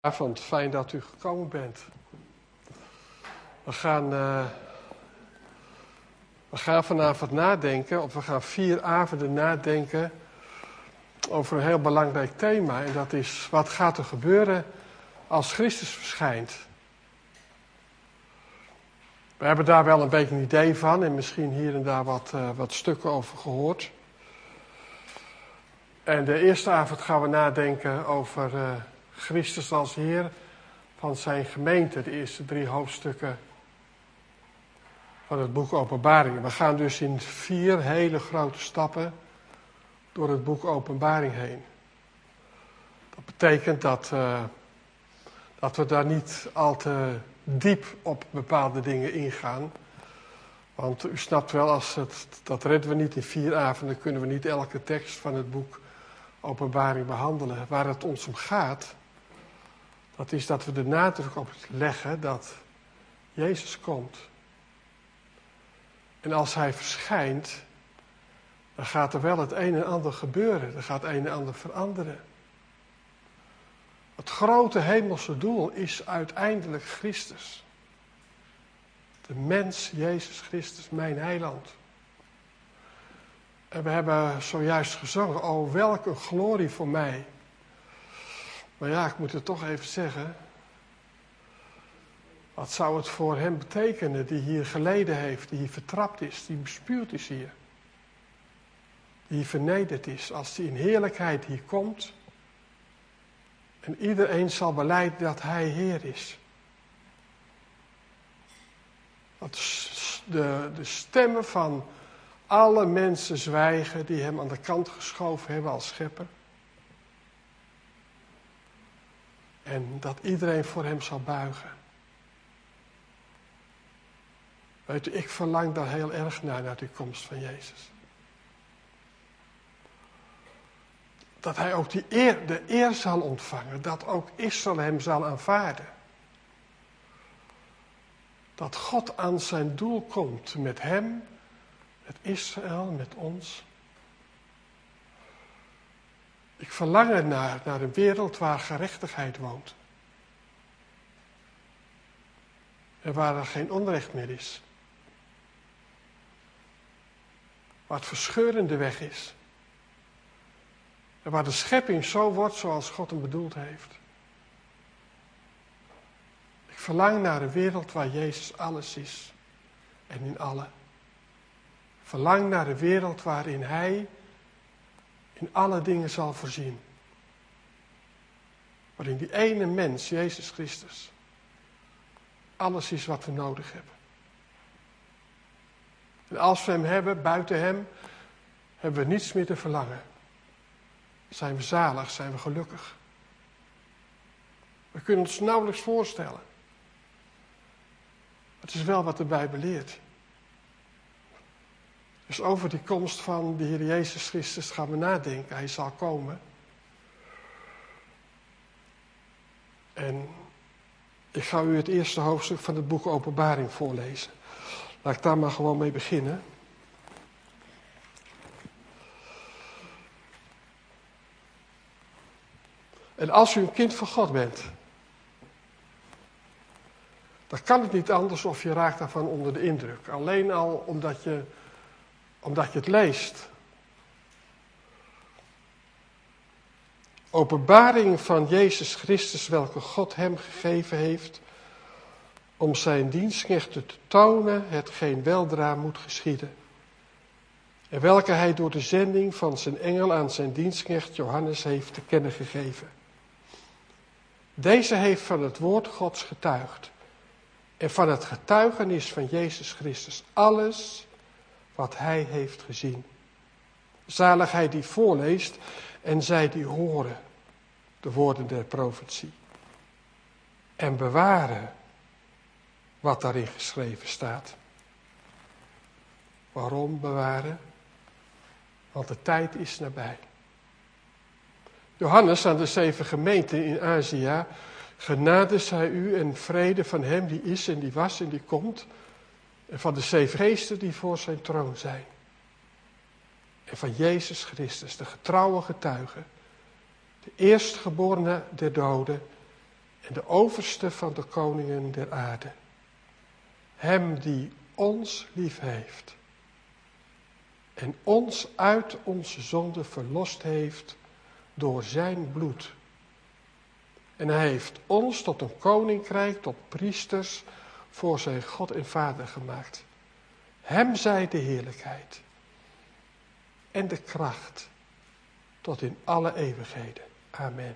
Avond, fijn dat u gekomen bent. We gaan vanavond nadenken, of we gaan 4 avonden nadenken over een heel belangrijk thema. En dat is, wat gaat er gebeuren als Christus verschijnt? We hebben daar wel een beetje een idee van en misschien hier en daar wat stukken over gehoord. En de eerste avond gaan we nadenken over Christus als Heer van zijn gemeente. De eerste 3 hoofdstukken van het boek Openbaring. We gaan dus in 4 hele grote stappen door het boek Openbaring heen. Dat betekent dat we daar niet al te diep op bepaalde dingen ingaan. Want u snapt wel, dat redden we niet in 4 avonden, kunnen we niet elke tekst van het boek Openbaring behandelen. Waar het ons om gaat, dat is dat we de nadruk op leggen dat Jezus komt. En als hij verschijnt, dan gaat er wel het een en ander gebeuren. Er gaat het een en ander veranderen. Het grote hemelse doel is uiteindelijk Christus. De mens, Jezus Christus, mijn heiland. En we hebben zojuist gezongen, oh welke glorie voor mij. Maar ja, ik moet het toch even zeggen. Wat zou het voor hem betekenen die hier geleden heeft, die hier vertrapt is, die bespuwd is hier. Die hier vernederd is, als hij in heerlijkheid hier komt. En iedereen zal belijden dat hij Heer is. Dat de stemmen van alle mensen zwijgen die hem aan de kant geschoven hebben als schepper. En dat iedereen voor hem zal buigen. Weet u, ik verlang daar heel erg naar die komst van Jezus. Dat hij ook de eer zal ontvangen. Dat ook Israël hem zal aanvaarden. Dat God aan zijn doel komt met hem, met Israël, met ons. Ik verlang ernaar, naar een wereld waar gerechtigheid woont. En waar er geen onrecht meer is. Waar het verscheurende weg is. En waar de schepping zo wordt zoals God hem bedoeld heeft. Ik verlang naar een wereld waar Jezus alles is. En in allen. Ik verlang naar een wereld waarin hij in alle dingen zal voorzien. Waarin die ene mens, Jezus Christus, alles is wat we nodig hebben. En als we hem hebben, buiten hem, hebben we niets meer te verlangen. Zijn we zalig, zijn we gelukkig. We kunnen ons nauwelijks voorstellen. Het is wel wat de Bijbel leert. Dus over die komst van de Heer Jezus Christus gaan we nadenken. Hij zal komen. En ik ga u het eerste hoofdstuk van het boek Openbaring voorlezen. Laat ik daar maar gewoon mee beginnen. En als u een kind van God bent, dan kan het niet anders of je raakt daarvan onder de indruk. Alleen al omdat je het leest. Openbaring van Jezus Christus, welke God hem gegeven heeft, om zijn dienstknechten te tonen hetgeen weldra moet geschieden. En welke hij door de zending van zijn engel aan zijn dienstknecht Johannes heeft te kennen gegeven. Deze heeft van het woord Gods getuigd. En van het getuigenis van Jezus Christus alles wat hij heeft gezien. Zalig hij die voorleest en zij die horen de woorden der profetie. En bewaren wat daarin geschreven staat. Waarom bewaren? Want de tijd is nabij. Johannes aan de 7 gemeenten in Azië. Genade zij u en vrede van hem die is en die was en die komt. En van de 7 geesten die voor zijn troon zijn. En van Jezus Christus, de getrouwe getuige. De eerstgeborene der doden en de overste van de koningen der aarde. Hem die ons lief heeft en ons uit onze zonde verlost heeft door zijn bloed. En hij heeft ons tot een koninkrijk, tot priesters voor zijn God en Vader gemaakt. Hem zij de heerlijkheid en de kracht tot in alle eeuwigheden. Amen.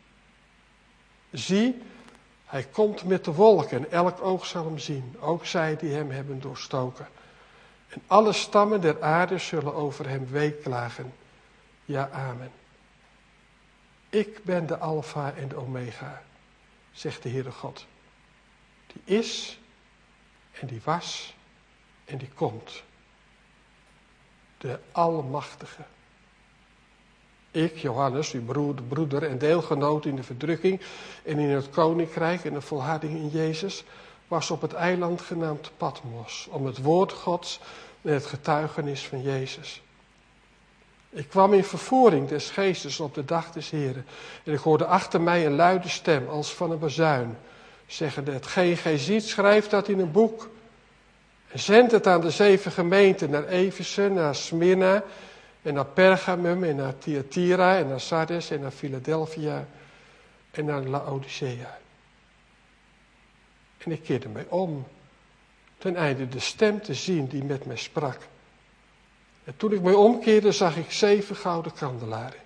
Zie, hij komt met de wolken, elk oog zal hem zien, ook zij die hem hebben doorstoken. En alle stammen der aarde zullen over hem weeklagen. Ja, amen. Ik ben de Alpha en de Omega, zegt de Heere God. Die is en die was en die komt. De Almachtige. Ik, Johannes, uw broeder en deelgenoot in de verdrukking en in het koninkrijk en de volharding in Jezus, was op het eiland genaamd Patmos, om het woord Gods en het getuigenis van Jezus. Ik kwam in vervoering des geestes op de dag des Heren, en ik hoorde achter mij een luide stem als van een bazuin, zeggende: hetgeen gij ziet, schrijf dat in een boek, en zend het aan de 7 gemeenten, naar Efeze, naar Smyrna, en naar Pergamum, en naar Thyatira, en naar Sardes, en naar Philadelphia, en naar Laodicea. En ik keerde mij om, ten einde de stem te zien die met mij sprak. En toen ik mij omkeerde, zag ik 7 gouden kandelaren.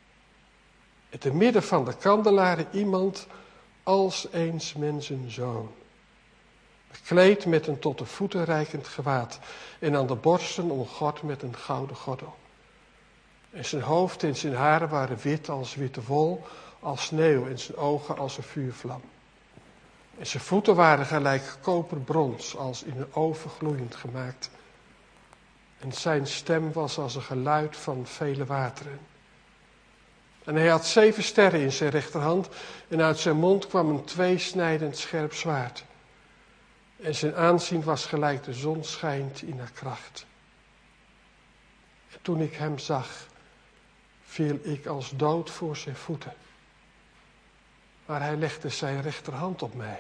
En te midden van de kandelaren iemand als eens mensenzoon, bekleed met een tot de voeten reikend gewaad, en aan de borsten omgord met een gouden gordel. En zijn hoofd en zijn haren waren wit als witte wol, als sneeuw, en zijn ogen als een vuurvlam. En zijn voeten waren gelijk koperbrons, als in een oven gloeiend gemaakt. En zijn stem was als een geluid van vele wateren. En hij had 7 sterren in zijn rechterhand, en uit zijn mond kwam een tweesnijdend scherp zwaard. En zijn aanzien was gelijk de zon schijnt in haar kracht. En toen ik hem zag, viel ik als dood voor zijn voeten. Maar hij legde zijn rechterhand op mij.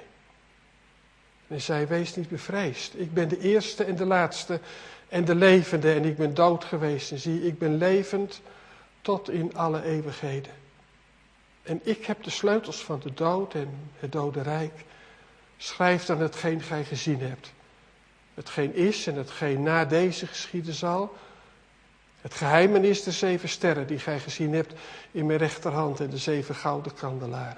En hij zei: wees niet bevreesd. Ik ben de eerste en de laatste en de levende. En ik ben dood geweest. En zie, ik ben levend tot in alle eeuwigheden. En ik heb de sleutels van de dood en het dodenrijk. Schrijf dan hetgeen gij gezien hebt. Hetgeen is en hetgeen na deze geschieden zal. Het geheimenis de 7 sterren die gij gezien hebt in mijn rechterhand en de 7 gouden kandelaren.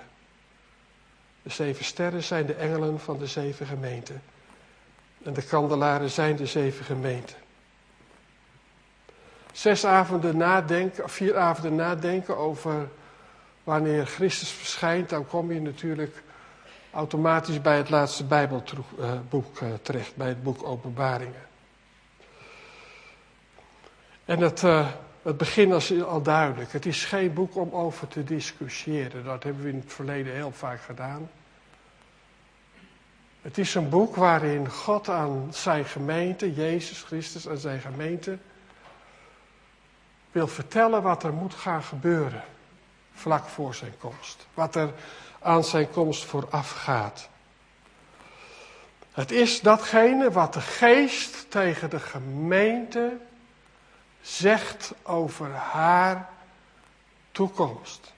De 7 sterren zijn de engelen van de 7 gemeenten. En de kandelaren zijn de 7 gemeenten. 4 avonden nadenken over wanneer Christus verschijnt, dan kom je natuurlijk automatisch bij het laatste Bijbelboek terecht, bij het boek Openbaringen. En het begin is al duidelijk. Het is geen boek om over te discussiëren. Dat hebben we in het verleden heel vaak gedaan. Het is een boek waarin God aan zijn gemeente, Jezus Christus aan zijn gemeente, wil vertellen wat er moet gaan gebeuren vlak voor zijn komst. Wat er aan zijn komst vooraf gaat. Het is datgene wat de Geest tegen de gemeente zegt over haar toekomst.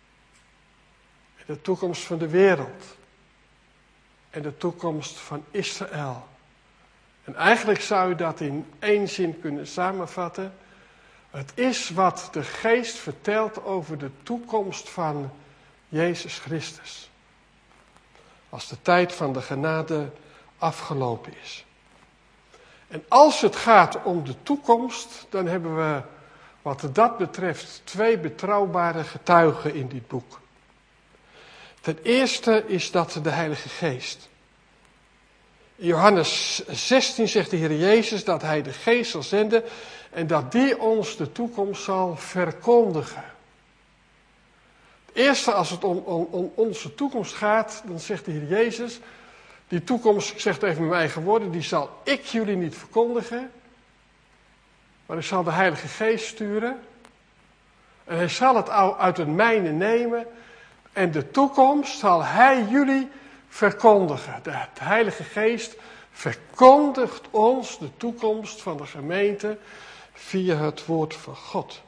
De toekomst van de wereld. En de toekomst van Israël. En eigenlijk zou je dat in 1 zin kunnen samenvatten. Het is wat de Geest vertelt over de toekomst van Jezus Christus. Als de tijd van de genade afgelopen is. En als het gaat om de toekomst, dan hebben we wat dat betreft 2 betrouwbare getuigen in dit boek. Ten eerste is dat de Heilige Geest. In Johannes 16 zegt de Heer Jezus dat hij de Geest zal zenden en dat die ons de toekomst zal verkondigen. Het eerste, als het om onze toekomst gaat, dan zegt de Heer Jezus, die toekomst, ik zeg het even met mijn eigen woorden, die zal ik jullie niet verkondigen, maar ik zal de Heilige Geest sturen en hij zal het uit het mijne nemen En de toekomst zal hij jullie verkondigen. De Heilige Geest verkondigt ons de toekomst van de gemeente via het woord van God.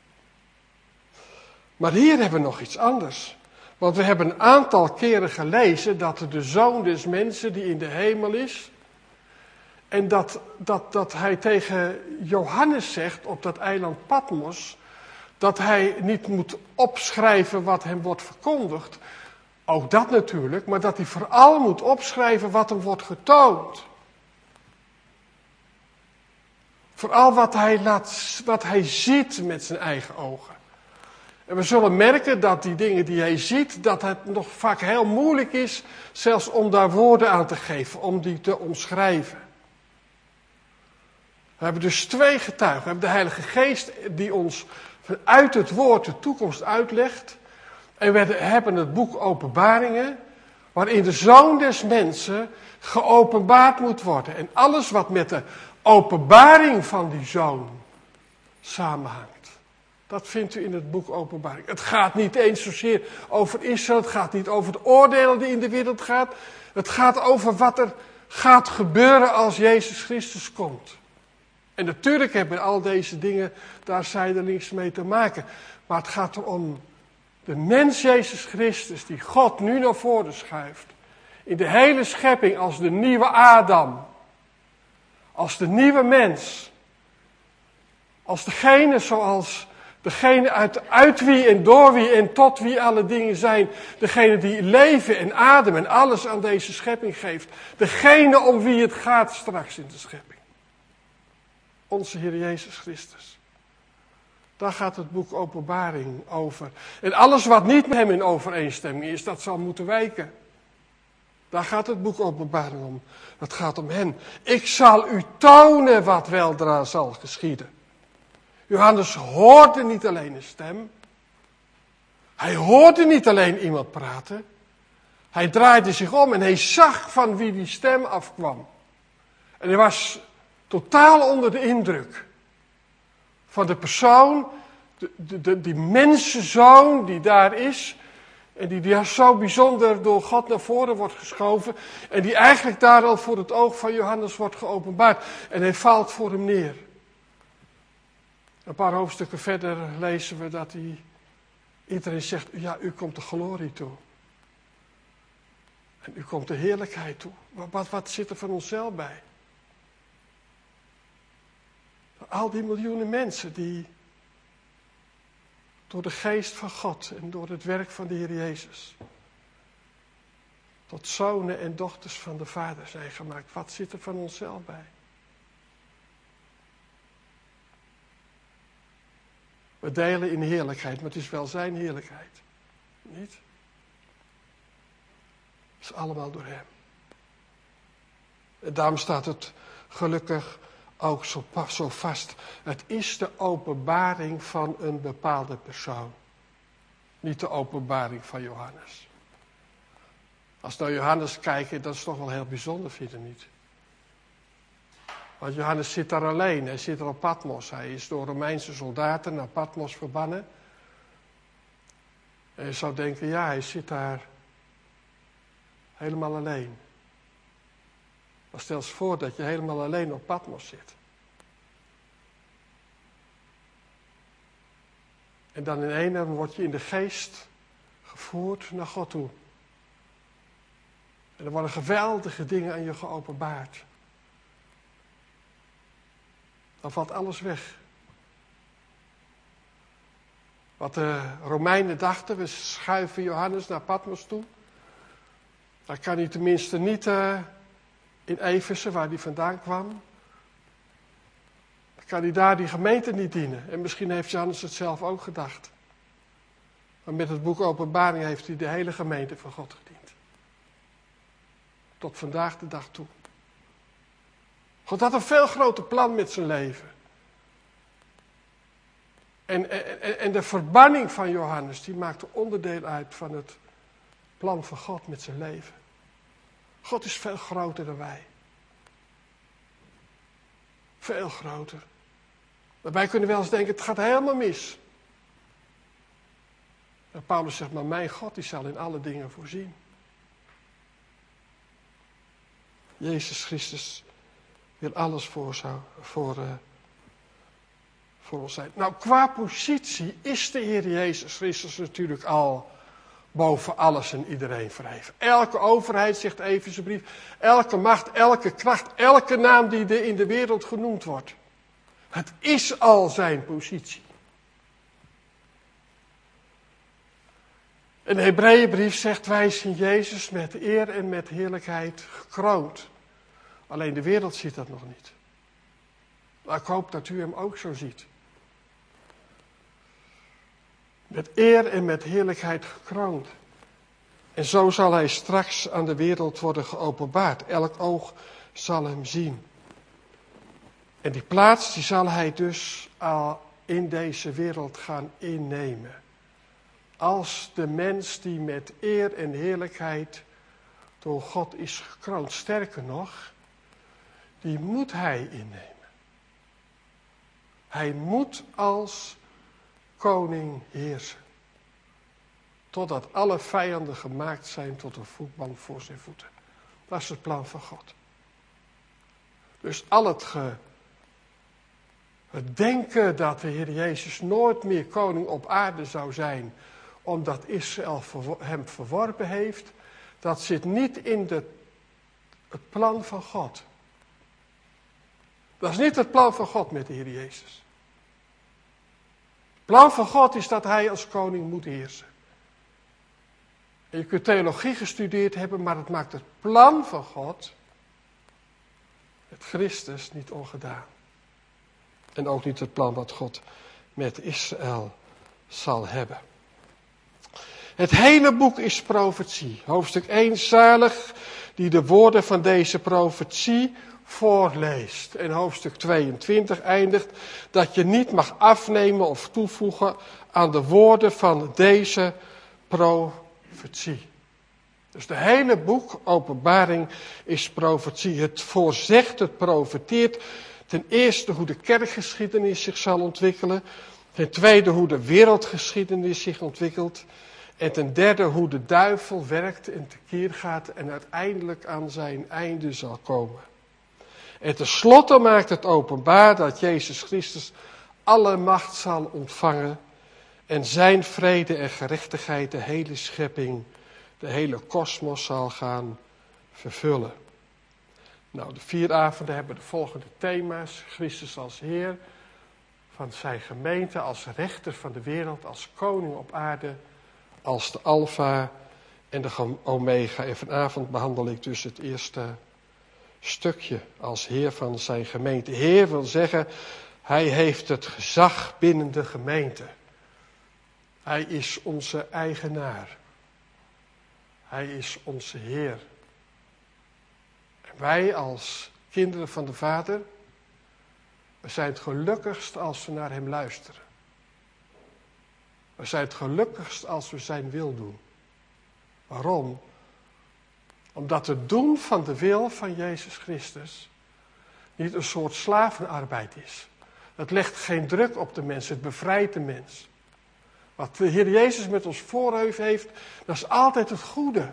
Maar hier hebben we nog iets anders. Want we hebben een aantal keren gelezen dat de Zoon des Mensen die in de hemel is. En dat hij tegen Johannes zegt op dat eiland Patmos. Dat hij niet moet opschrijven wat hem wordt verkondigd. Ook dat natuurlijk, maar dat hij vooral moet opschrijven wat hem wordt getoond. Vooral wat hij ziet met zijn eigen ogen. En we zullen merken dat die dingen die hij ziet, dat het nog vaak heel moeilijk is, zelfs om daar woorden aan te geven, om die te omschrijven. We hebben dus twee getuigen. We hebben de Heilige Geest die ons vanuit het woord de toekomst uitlegt. En we hebben het boek Openbaringen, waarin de Zoon des Mensen geopenbaard moet worden. En alles wat met de openbaring van die Zoon samenhangt. Dat vindt u in het boek Openbaring. Het gaat niet eens zozeer over Israël, het gaat niet over de oordelen die in de wereld gaat. Het gaat over wat er gaat gebeuren als Jezus Christus komt. En natuurlijk hebben al deze dingen daar zijdelings mee te maken. Maar het gaat erom de mens Jezus Christus die God nu naar voren schuift. In de hele schepping als de nieuwe Adam. Als de nieuwe mens. Als degene uit wie en door wie en tot wie alle dingen zijn. Degene die leven en adem en alles aan deze schepping geeft. Degene om wie het gaat straks in de schepping. Onze Heer Jezus Christus. Daar gaat het boek Openbaring over. En alles wat niet met hem in overeenstemming is, dat zal moeten wijken. Daar gaat het boek Openbaring om. Het gaat om hen. Ik zal u tonen wat weldra zal geschieden. Johannes hoorde niet alleen een stem. Hij hoorde niet alleen iemand praten. Hij draaide zich om en hij zag van wie die stem afkwam. En hij was totaal onder de indruk van de persoon, die mensenzoon die daar is. En die daar zo bijzonder door God naar voren wordt geschoven. En die eigenlijk daar al voor het oog van Johannes wordt geopenbaard. En hij valt voor hem neer. Een paar hoofdstukken verder lezen we dat iedereen zegt, ja, u komt de glorie toe. En u komt de heerlijkheid toe. Wat zit er van onszelf bij? Al die miljoenen mensen die door de geest van God en door het werk van de Heer Jezus tot zonen en dochters van de Vader zijn gemaakt. Wat zit er van onszelf bij? We delen in heerlijkheid, maar het is wel zijn heerlijkheid. Niet? Het is allemaal door hem. En daarom staat het gelukkig ook zo vast. Het is de openbaring van een bepaalde persoon. Niet de openbaring van Johannes. Als we naar Johannes kijken, dat is toch wel heel bijzonder, vind je niet? Want Johannes zit daar alleen. Hij zit er op Patmos. Hij is door Romeinse soldaten naar Patmos verbannen. En je zou denken, ja, hij zit daar helemaal alleen. Maar stel eens voor dat je helemaal alleen op Patmos zit. En dan in één word je in de geest gevoerd naar God toe. En er worden geweldige dingen aan je geopenbaard. Dan valt alles weg. Wat de Romeinen dachten, we schuiven Johannes naar Patmos toe. Dan kan hij tenminste niet in Efeze, waar hij vandaan kwam. Dan kan hij daar die gemeente niet dienen. En misschien heeft Johannes het zelf ook gedacht. Maar met het boek Openbaring heeft hij de hele gemeente van God gediend. Tot vandaag de dag toe. God had een veel groter plan met zijn leven. En de verbanning van Johannes, die maakte onderdeel uit van het plan van God met zijn leven. God is veel groter dan wij. Veel groter. Maar wij kunnen wel eens denken, het gaat helemaal mis. En Paulus zegt, maar mijn God die zal in alle dingen voorzien. Jezus Christus wil alles voor ons zijn. Nou, qua positie is de Heer Jezus Christus natuurlijk al boven alles en iedereen verheven. Elke overheid, zegt de Efezebrief, elke macht, elke kracht, elke naam die er in de wereld genoemd wordt. Het is al zijn positie. En de Hebreeënbrief zegt, wij zien Jezus met eer en met heerlijkheid gekroond. Alleen de wereld ziet dat nog niet. Maar ik hoop dat u hem ook zo ziet. Met eer en met heerlijkheid gekroond. En zo zal hij straks aan de wereld worden geopenbaard. Elk oog zal hem zien. En die plaats die zal hij dus al in deze wereld gaan innemen. Als de mens die met eer en heerlijkheid door God is gekroond. Sterker nog, die moet hij innemen. Hij moet als koning heersen. Totdat alle vijanden gemaakt zijn tot een voetbank voor zijn voeten. Dat is het plan van God. Dus al het denken dat de Heer Jezus nooit meer koning op aarde zou zijn, omdat Israël hem verworpen heeft, dat zit niet in het plan van God. Dat is niet het plan van God met de Heer Jezus. Het plan van God is dat hij als koning moet heersen. En je kunt theologie gestudeerd hebben, maar het maakt het plan van God, met Christus, niet ongedaan. En ook niet het plan wat God met Israël zal hebben. Het hele boek is profetie. Hoofdstuk 1, zalig die de woorden van deze profetie voorleest. En hoofdstuk 22 eindigt dat je niet mag afnemen of toevoegen aan de woorden van deze profetie. Dus de hele boek Openbaring is profetie. Het voorzegt, het profeteert ten eerste hoe de kerkgeschiedenis zich zal ontwikkelen. Ten tweede hoe de wereldgeschiedenis zich ontwikkelt. En ten derde hoe de duivel werkt en tekeer gaat en uiteindelijk aan zijn einde zal komen. En tenslotte maakt het openbaar dat Jezus Christus alle macht zal ontvangen en zijn vrede en gerechtigheid de hele schepping, de hele kosmos zal gaan vervullen. Nou, de 4 avonden hebben de volgende thema's. Christus als Heer van zijn gemeente, als rechter van de wereld, als koning op aarde, als de Alfa en de Omega. En vanavond behandel ik dus het eerste stukje als Heer van zijn gemeente. Heer wil zeggen, hij heeft het gezag binnen de gemeente. Hij is onze eigenaar. Hij is onze Heer. En wij als kinderen van de Vader, we zijn het gelukkigst als we naar hem luisteren. We zijn het gelukkigst als we zijn wil doen. Waarom? Omdat het doen van de wil van Jezus Christus niet een soort slavenarbeid is. Het legt geen druk op de mens, het bevrijdt de mens. Wat de Heer Jezus met ons voorheven heeft, dat is altijd het goede.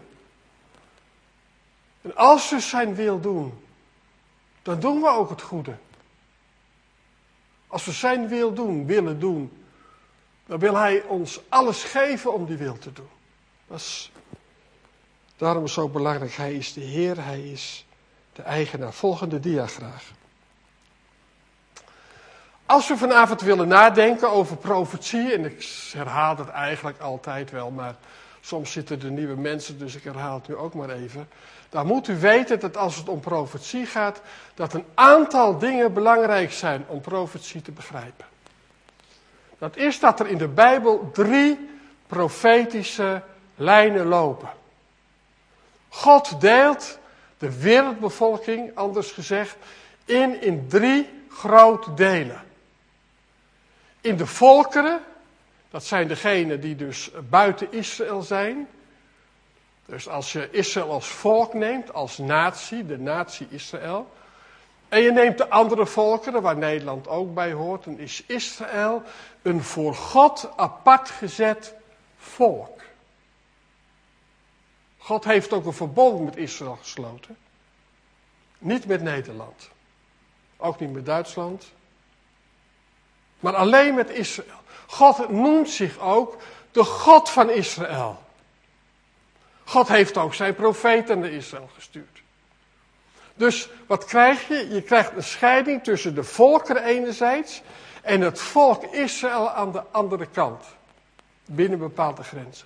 En als we zijn wil doen, dan doen we ook het goede. Als we zijn wil doen, willen doen, dan wil hij ons alles geven om die wil te doen. Dat is daarom zo belangrijk. Hij is de Heer, hij is de eigenaar. Volgende dia graag. Als we vanavond willen nadenken over profetie, en ik herhaal het eigenlijk altijd wel, maar soms zitten er nieuwe mensen, dus ik herhaal het nu ook maar even. Dan moet u weten dat als het om profetie gaat, dat een aantal dingen belangrijk zijn om profetie te begrijpen. Dat is dat er in de Bijbel 3 profetische lijnen lopen. God deelt de wereldbevolking, anders gezegd, in 3 grote delen. In de volkeren, dat zijn degenen die dus buiten Israël zijn. Dus als je Israël als volk neemt, als natie, de natie Israël. En je neemt de andere volkeren, waar Nederland ook bij hoort, dan is Israël een voor God apart gezet volk. God heeft ook een verbond met Israël gesloten. Niet met Nederland. Ook niet met Duitsland. Maar alleen met Israël. God noemt zich ook de God van Israël. God heeft ook zijn profeten naar Israël gestuurd. Dus wat krijg je? Je krijgt een scheiding tussen de volkeren enerzijds en het volk Israël aan de andere kant. Binnen bepaalde grenzen.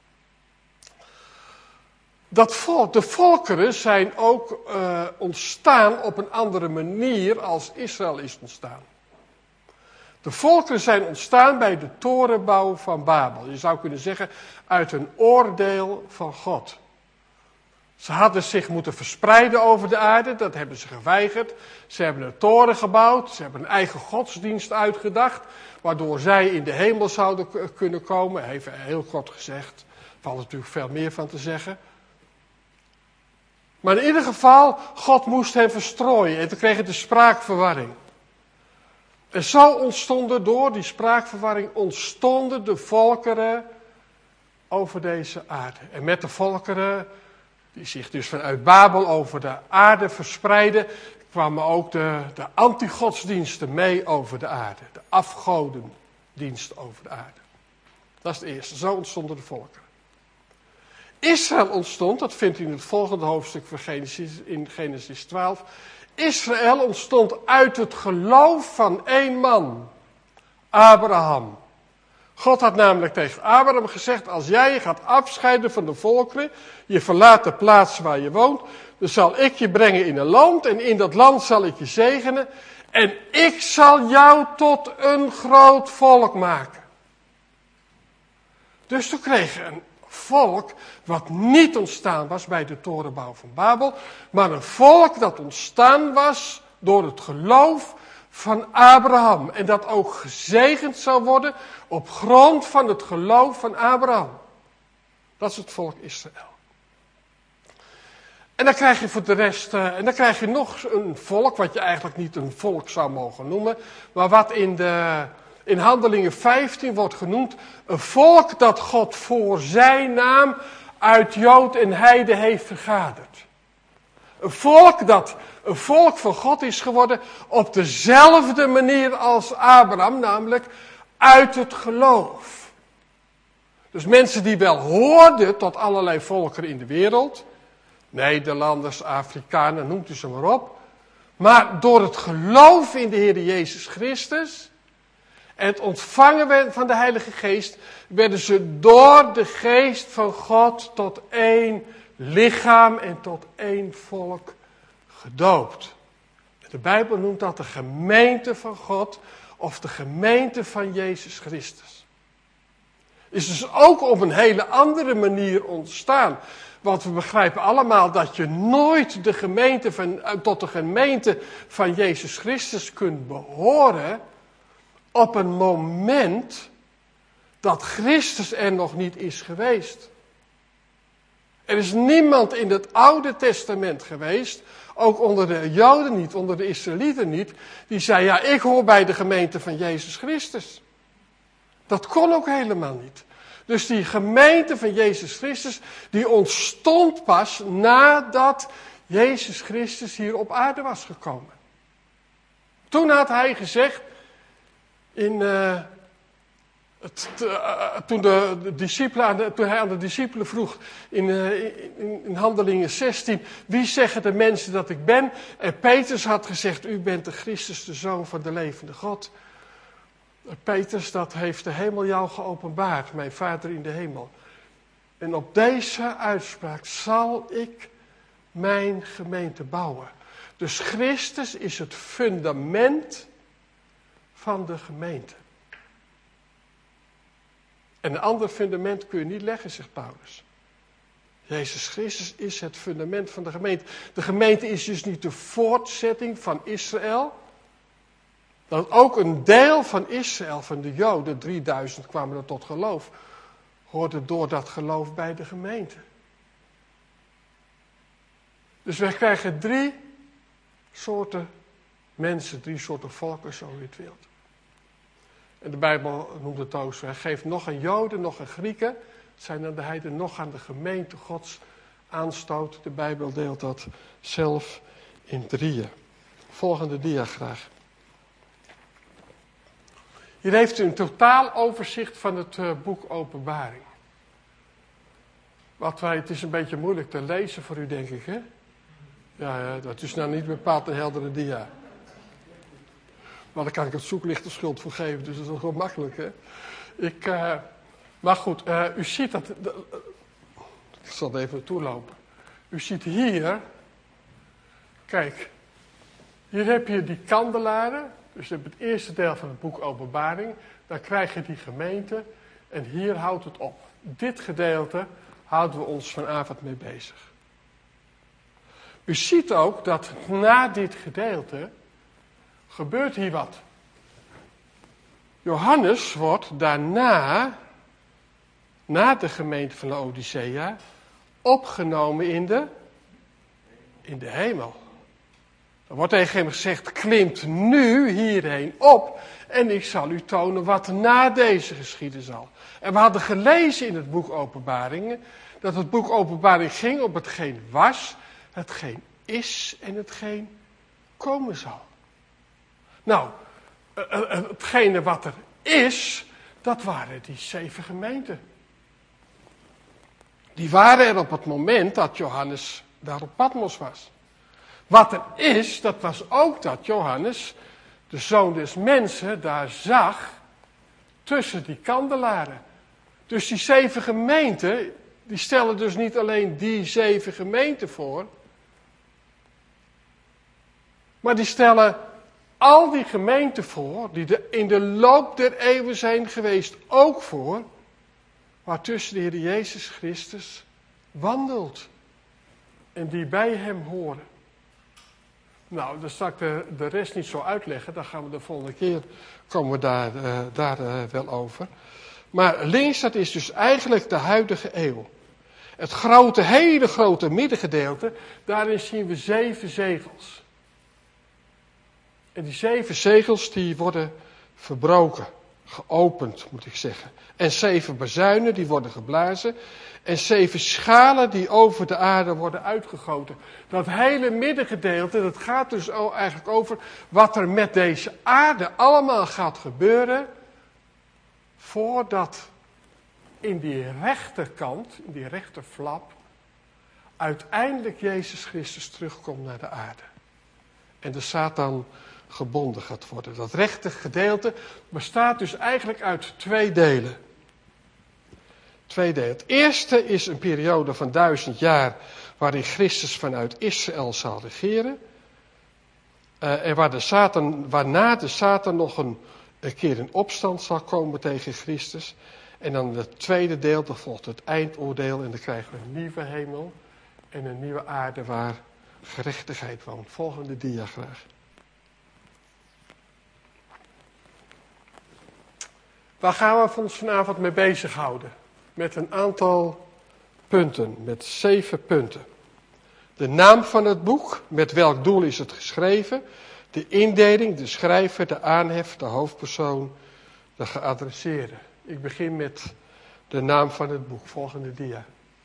Dat volk, de volkeren zijn ook ontstaan op een andere manier als Israël is ontstaan. De volkeren zijn ontstaan bij de torenbouw van Babel. Je zou kunnen zeggen uit een oordeel van God. Ze hadden zich moeten verspreiden over de aarde, dat hebben ze geweigerd. Ze hebben een toren gebouwd, ze hebben een eigen godsdienst uitgedacht, waardoor zij in de hemel zouden kunnen komen. Even heel kort gezegd, er valt natuurlijk veel meer van te zeggen. Maar in ieder geval, God moest hen verstrooien en toen kreeg het de spraakverwarring. En zo ontstonden door die spraakverwarring ontstonden de volkeren over deze aarde. En met de volkeren die zich dus vanuit Babel over de aarde verspreidden, kwamen ook de antigodsdiensten mee over de aarde. De afgodendienst over de aarde. Dat is het eerste. Zo ontstonden de volkeren. Israël ontstond, dat vindt u in het volgende hoofdstuk van Genesis, in Genesis 12. Israël ontstond uit het geloof van één man, Abraham. God had namelijk tegen Abraham gezegd, als jij je gaat afscheiden van de volkeren, je verlaat de plaats waar je woont, dan zal ik je brengen in een land en in dat land zal ik je zegenen en ik zal jou tot een groot volk maken. Dus toen kreeg je een volk wat niet ontstaan was bij de torenbouw van Babel, maar een volk dat ontstaan was door het geloof van Abraham. En dat ook gezegend zou worden op grond van het geloof van Abraham. Dat is het volk Israël. En dan krijg je voor de rest, en dan krijg je nog een volk, wat je eigenlijk niet een volk zou mogen noemen, maar wat in Handelingen 15 wordt genoemd, een volk dat God voor zijn naam uit Jood en Heide heeft vergaderd. Een volk dat een volk van God is geworden op dezelfde manier als Abraham, namelijk uit het geloof. Dus mensen die wel hoorden tot allerlei volkeren in de wereld, Nederlanders, Afrikanen, noemt u ze maar op, maar door het geloof in de Heer Jezus Christus en het ontvangen van de Heilige Geest, werden ze door de Geest van God tot één lichaam en tot één volk gedoopt. De Bijbel noemt dat de gemeente van God of de gemeente van Jezus Christus. Is dus ook op een hele andere manier ontstaan. Want we begrijpen allemaal dat je nooit tot de gemeente van Jezus Christus kunt behoren op een moment dat Christus er nog niet is geweest. Er is niemand in het Oude Testament geweest, ook onder de Joden niet, onder de Israëlieten niet, die zei, ja, ik hoor bij de gemeente van Jezus Christus. Dat kon ook helemaal niet. Dus die gemeente van Jezus Christus, die ontstond pas nadat Jezus Christus hier op aarde was gekomen. Toen had hij gezegd, toen hij aan de discipelen vroeg in Handelingen 16, wie zeggen de mensen dat ik ben? En Petrus had gezegd, u bent de Christus, de Zoon van de levende God. Petrus, dat heeft de hemel jou geopenbaard, mijn Vader in de hemel. En op deze uitspraak zal ik mijn gemeente bouwen. Dus Christus is het fundament van de gemeente. En een ander fundament kun je niet leggen, zegt Paulus. Jezus Christus is het fundament van de gemeente. De gemeente is dus niet de voortzetting van Israël. Dat ook een deel van Israël, van de Joden, 3000 kwamen er tot geloof, hoorde door dat geloof bij de gemeente. Dus wij krijgen 3 soorten mensen, 3 soorten volken, zo u het wilt. En de Bijbel noemt het ook zo. Hij geeft nog aan Joden, nog aan Grieken. Het zijn aan de heiden, nog aan de gemeente Gods aanstoot. De Bijbel deelt dat zelf in 3. Volgende dia graag. Hier heeft u een totaal overzicht van het boek Openbaring. Het is een beetje moeilijk te lezen voor u, denk ik, hè? Ja, dat is nou niet bepaald een heldere dia. Maar daar kan ik het zoeklicht de schuld voor geven, dus dat is nog wel makkelijk, hè? Maar goed, u ziet dat... Ik zal er even naartoe lopen. U ziet hier... Kijk, hier heb je die kandelaren. Dus je hebt het eerste deel van het boek Openbaring. Dan krijg je die gemeente. En hier houdt het op. Dit gedeelte houden we ons vanavond mee bezig. U ziet ook dat na dit gedeelte gebeurt hier wat. Johannes wordt daarna, na de gemeente van Laodicea, opgenomen in de hemel. Er wordt tegen hem gezegd, klimt nu hierheen op en ik zal u tonen wat na deze geschieden zal. En we hadden gelezen in het boek Openbaringen, dat het boek Openbaring ging op hetgeen was, hetgeen is en hetgeen komen zal. Nou, hetgene wat er is, dat waren die 7 gemeenten. Die waren er op het moment dat Johannes daar op Patmos was. Wat er is, dat was ook dat Johannes, de Zoon des Mensen, daar zag tussen die kandelaren. Dus die 7 gemeenten, die stellen dus niet alleen die 7 gemeenten voor, maar die stellen al die gemeenten voor, die in de loop der eeuwen zijn geweest, ook voor, waartussen de Heer Jezus Christus wandelt. En die bij hem horen. Nou, dan zal ik de rest niet zo uitleggen. Dan gaan we de volgende keer, komen we daar wel over. Maar links, dat is dus eigenlijk de huidige eeuw. Het hele grote middengedeelte, daarin zien we 7 zegels. En die 7 zegels, die worden verbroken. Geopend, moet ik zeggen. En 7 bazuinen, die worden geblazen. En 7 schalen die over de aarde worden uitgegoten. Dat hele middengedeelte, dat gaat dus eigenlijk over wat er met deze aarde allemaal gaat gebeuren. Voordat in die rechterkant, in die rechterflap, uiteindelijk Jezus Christus terugkomt naar de aarde. En de Satan gebonden gaat worden. Dat rechte gedeelte bestaat dus eigenlijk uit 2 delen. 2 delen. Het eerste is een periode van 1000 jaar waarin Christus vanuit Israël zal regeren. En waarna de Satan nog een keer in opstand zal komen tegen Christus. En dan het tweede deel, dan volgt het eindoordeel en dan krijgen we een nieuwe hemel en een nieuwe aarde waar gerechtigheid woont. Volgende dia graag. Waar gaan we ons vanavond mee bezighouden? Met een aantal punten, met 7 punten. De naam van het boek, met welk doel is het geschreven? De indeling, de schrijver, de aanhef, de hoofdpersoon, de geadresseerde. Ik begin met de naam van het boek, volgende dia.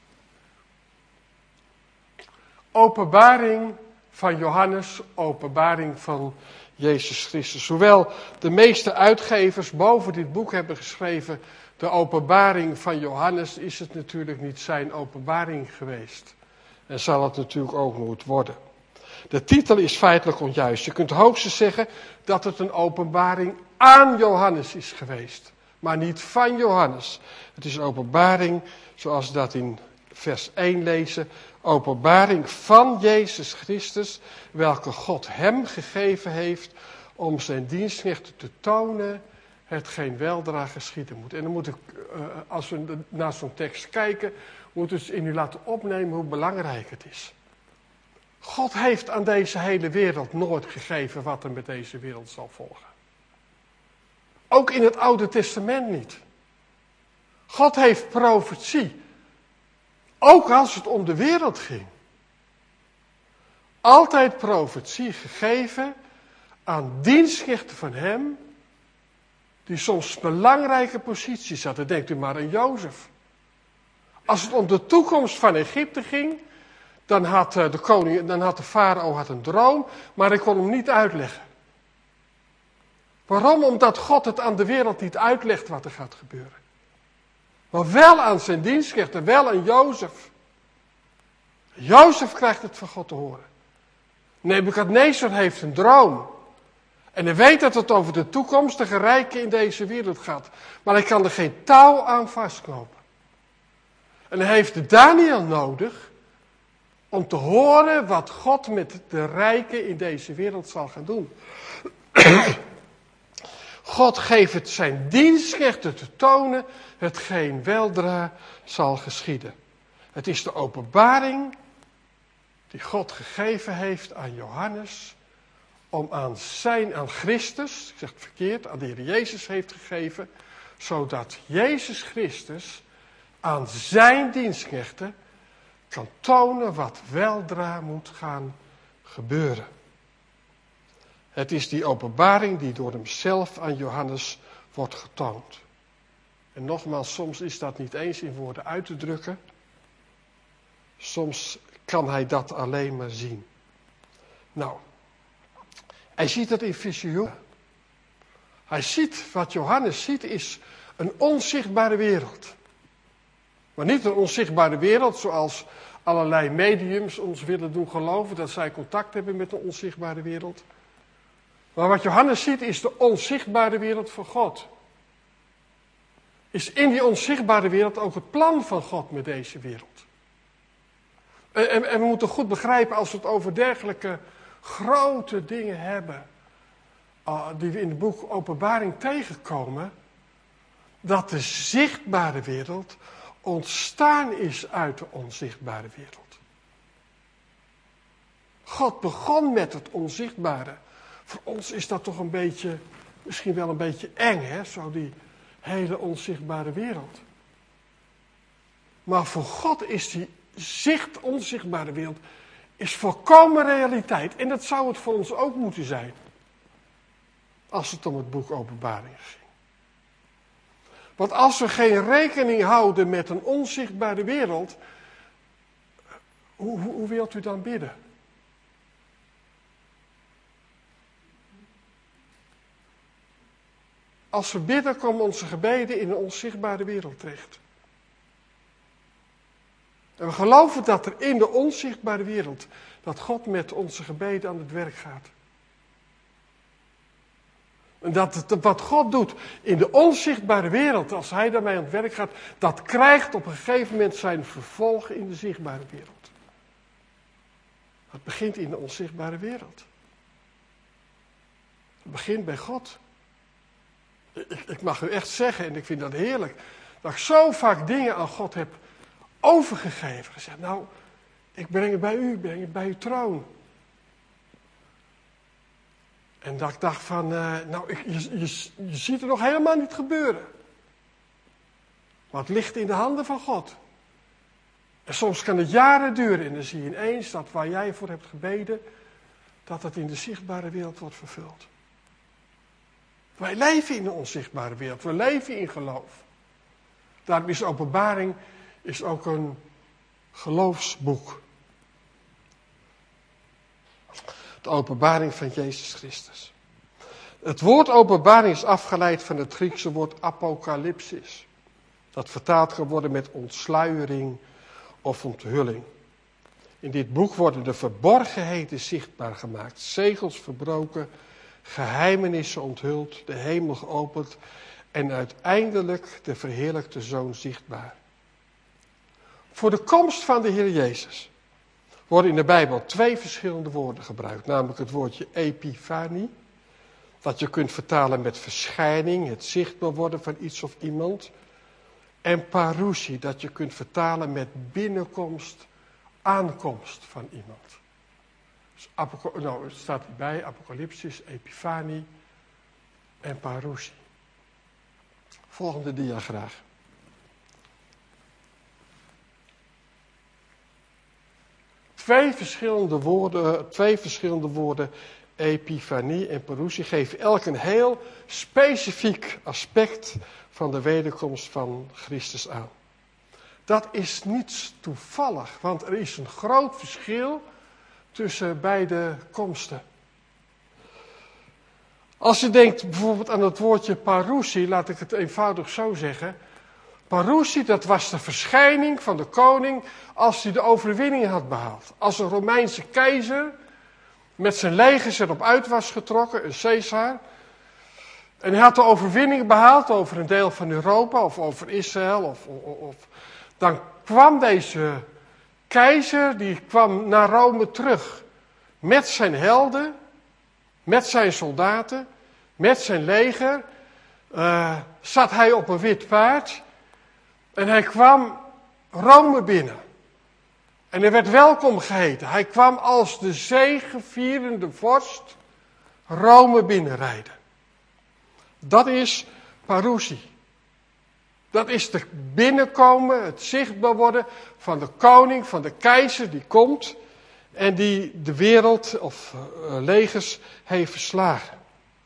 Openbaring van Johannes, openbaring van Jezus Christus. Hoewel de meeste uitgevers boven dit boek hebben geschreven de openbaring van Johannes, is het natuurlijk niet zijn openbaring geweest. En zal het natuurlijk ook nooit worden. De titel is feitelijk onjuist. Je kunt hoogstens zeggen dat het een openbaring aan Johannes is geweest. Maar niet van Johannes. Het is een openbaring, zoals we dat in vers 1 lezen. Openbaring van Jezus Christus, welke God hem gegeven heeft om zijn dienstknechten te tonen hetgeen weldra geschieden moet. En dan moet ik, als we naar zo'n tekst kijken, moet dus in u laten opnemen hoe belangrijk het is. God heeft aan deze hele wereld nooit gegeven wat er met deze wereld zal volgen. Ook in het Oude Testament niet. God heeft profetie. Ook als het om de wereld ging. Altijd profetie gegeven aan dienstknechten van hem. die soms belangrijke posities had. Dan denkt u maar aan Jozef. Als het om de toekomst van Egypte ging, dan had de farao een droom, maar hij kon hem niet uitleggen. Waarom? Omdat God het aan de wereld niet uitlegt wat er gaat gebeuren. Maar wel aan zijn dienstknechten, wel aan Jozef. Jozef krijgt het van God te horen. Nebukadnezar heeft een droom. En hij weet dat het over de toekomstige rijken in deze wereld gaat. Maar hij kan er geen touw aan vastknopen. En hij heeft Daniel nodig om te horen wat God met de rijken in deze wereld zal gaan doen. God geeft het zijn dienstknechten te tonen hetgeen weldra zal geschieden. Het is de openbaring die God gegeven heeft aan Johannes om aan Christus, ik zeg het verkeerd, aan de Heer Jezus heeft gegeven, zodat Jezus Christus aan zijn dienstknechten kan tonen wat weldra moet gaan gebeuren. Het is die openbaring die door hemzelf aan Johannes wordt getoond. En nogmaals, soms is dat niet eens in woorden uit te drukken. Soms kan hij dat alleen maar zien. Nou, hij ziet het in visioenen. Hij ziet, wat Johannes ziet, is een onzichtbare wereld. Maar niet een onzichtbare wereld zoals allerlei mediums ons willen doen geloven, dat zij contact hebben met de onzichtbare wereld. Maar wat Johannes ziet is de onzichtbare wereld van God. Is in die onzichtbare wereld ook het plan van God met deze wereld. En we moeten goed begrijpen als we het over dergelijke grote dingen hebben, die we in het boek Openbaring tegenkomen, dat de zichtbare wereld ontstaan is uit de onzichtbare wereld. God begon met het onzichtbare. Voor ons is dat toch misschien wel een beetje eng, hè? Zo die hele onzichtbare wereld. Maar voor God is die onzichtbare wereld is volkomen realiteit. En dat zou het voor ons ook moeten zijn. Als het om het boek Openbaring ging. Want als we geen rekening houden met een onzichtbare wereld, hoe wilt u dan bidden? Als we bidden, komen onze gebeden in een onzichtbare wereld terecht. En we geloven dat er in de onzichtbare wereld, dat God met onze gebeden aan het werk gaat. En dat wat God doet in de onzichtbare wereld, als hij daarmee aan het werk gaat, dat krijgt op een gegeven moment zijn vervolg in de zichtbare wereld. Het begint in de onzichtbare wereld. Het begint bij God. Ik mag u echt zeggen, en ik vind dat heerlijk, dat ik zo vaak dingen aan God heb overgegeven. Gezegd, nou, ik breng het bij u, ik breng het bij uw troon. En dat ik dacht van, je ziet het nog helemaal niet gebeuren. Maar het ligt in de handen van God. En soms kan het jaren duren en dan zie je ineens dat waar jij voor hebt gebeden, dat het in de zichtbare wereld wordt vervuld. Wij leven in de onzichtbare wereld, we leven in geloof. Daarom is de Openbaring ook een geloofsboek. De openbaring van Jezus Christus. Het woord openbaring is afgeleid van het Griekse woord apocalypsis. Dat vertaald kan worden met ontsluiering of onthulling. In dit boek worden de verborgenheden zichtbaar gemaakt. Zegels verbroken, geheimenissen onthuld, de hemel geopend en uiteindelijk de verheerlijkte Zoon zichtbaar. Voor de komst van de Heer Jezus worden in de Bijbel 2 verschillende woorden gebruikt. Namelijk het woordje epifanie, dat je kunt vertalen met verschijning, het zichtbaar worden van iets of iemand. En parousie, dat je kunt vertalen met binnenkomst, aankomst van iemand. Dus het staat hierbij, apocalypsis, epifanie en parousie. Volgende dia graag. Twee verschillende woorden Epifanie en parousie geven elk een heel specifiek aspect van de wederkomst van Christus aan. Dat is niet toevallig, want er is een groot verschil tussen beide komsten. Als je denkt bijvoorbeeld aan het woordje parousie, laat ik het eenvoudig zo zeggen. Parousie, dat was de verschijning van de koning als hij de overwinning had behaald. Als een Romeinse keizer met zijn legers erop uit was getrokken, een Caesar. En hij had de overwinning behaald over een deel van Europa of over Israël. Dan kwam deze keizer, die kwam naar Rome terug. Met zijn helden, met zijn soldaten, met zijn leger. Zat hij op een wit paard. En hij kwam Rome binnen. En hij werd welkom geheten. Hij kwam als de zegevierende vorst Rome binnenrijden. Dat is parousie. Dat is het binnenkomen, het zichtbaar worden van de koning, van de keizer die komt en die de wereld of legers heeft verslagen.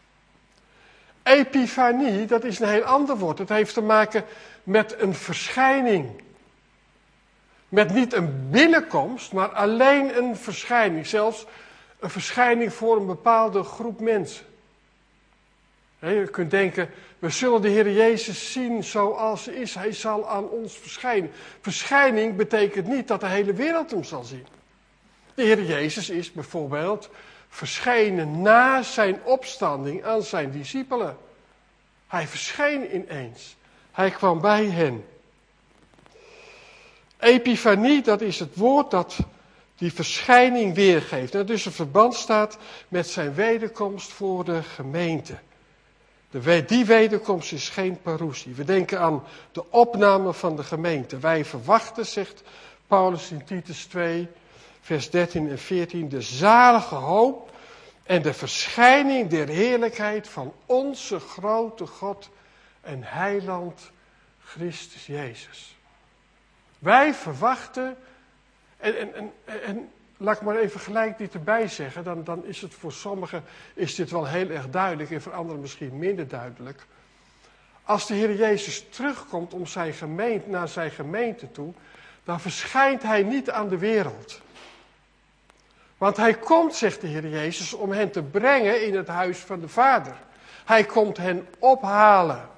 Epifanie, dat is een heel ander woord. Het heeft te maken met een verschijning. Met niet een binnenkomst, maar alleen een verschijning. Zelfs een verschijning voor een bepaalde groep mensen. Je kunt denken, we zullen de Heer Jezus zien zoals hij is. Hij zal aan ons verschijnen. Verschijning betekent niet dat de hele wereld hem zal zien. De Heer Jezus is bijvoorbeeld verschenen na zijn opstanding aan zijn discipelen. Hij verscheen ineens. Hij kwam bij hen. Epifanie, dat is het woord dat die verschijning weergeeft. En dus een verband staat met zijn wederkomst voor de gemeente. Die wederkomst is geen parousie. We denken aan de opname van de gemeente. Wij verwachten, zegt Paulus in Titus 2, vers 13 en 14, de zalige hoop en de verschijning der heerlijkheid van onze grote God en heiland Christus Jezus. Wij verwachten, en laat ik maar even gelijk dit erbij zeggen, dan is het voor sommigen is dit wel heel erg duidelijk en voor anderen misschien minder duidelijk. Als de Heer Jezus terugkomt om naar zijn gemeente toe, dan verschijnt hij niet aan de wereld. Want hij komt, zegt de Heer Jezus, om hen te brengen in het huis van de Vader. Hij komt hen ophalen.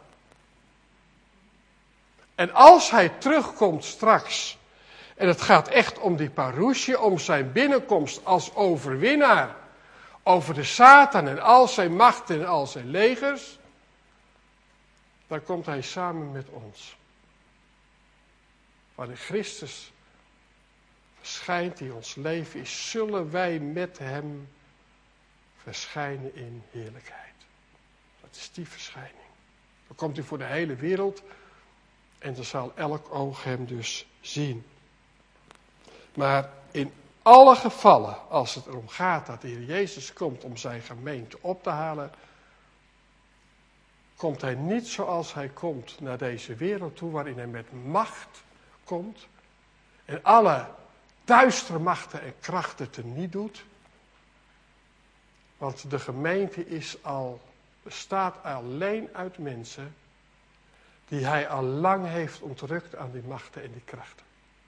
En als hij terugkomt straks, en het gaat echt om die parousie, om zijn binnenkomst als overwinnaar over de Satan en al zijn machten en al zijn legers, dan komt hij samen met ons. Wanneer Christus verschijnt die ons leven is, zullen wij met hem verschijnen in heerlijkheid. Dat is die verschijning. Dan komt hij voor de hele wereld en dan zal elk oog hem dus zien. Maar in alle gevallen, als het erom gaat dat de Heer Jezus komt om zijn gemeente op te halen, komt hij niet zoals hij komt naar deze wereld toe, waarin hij met macht komt en alle duistere machten en krachten teniet doet. Want de gemeente bestaat alleen uit mensen die hij al lang heeft ontrukt aan die machten en die krachten.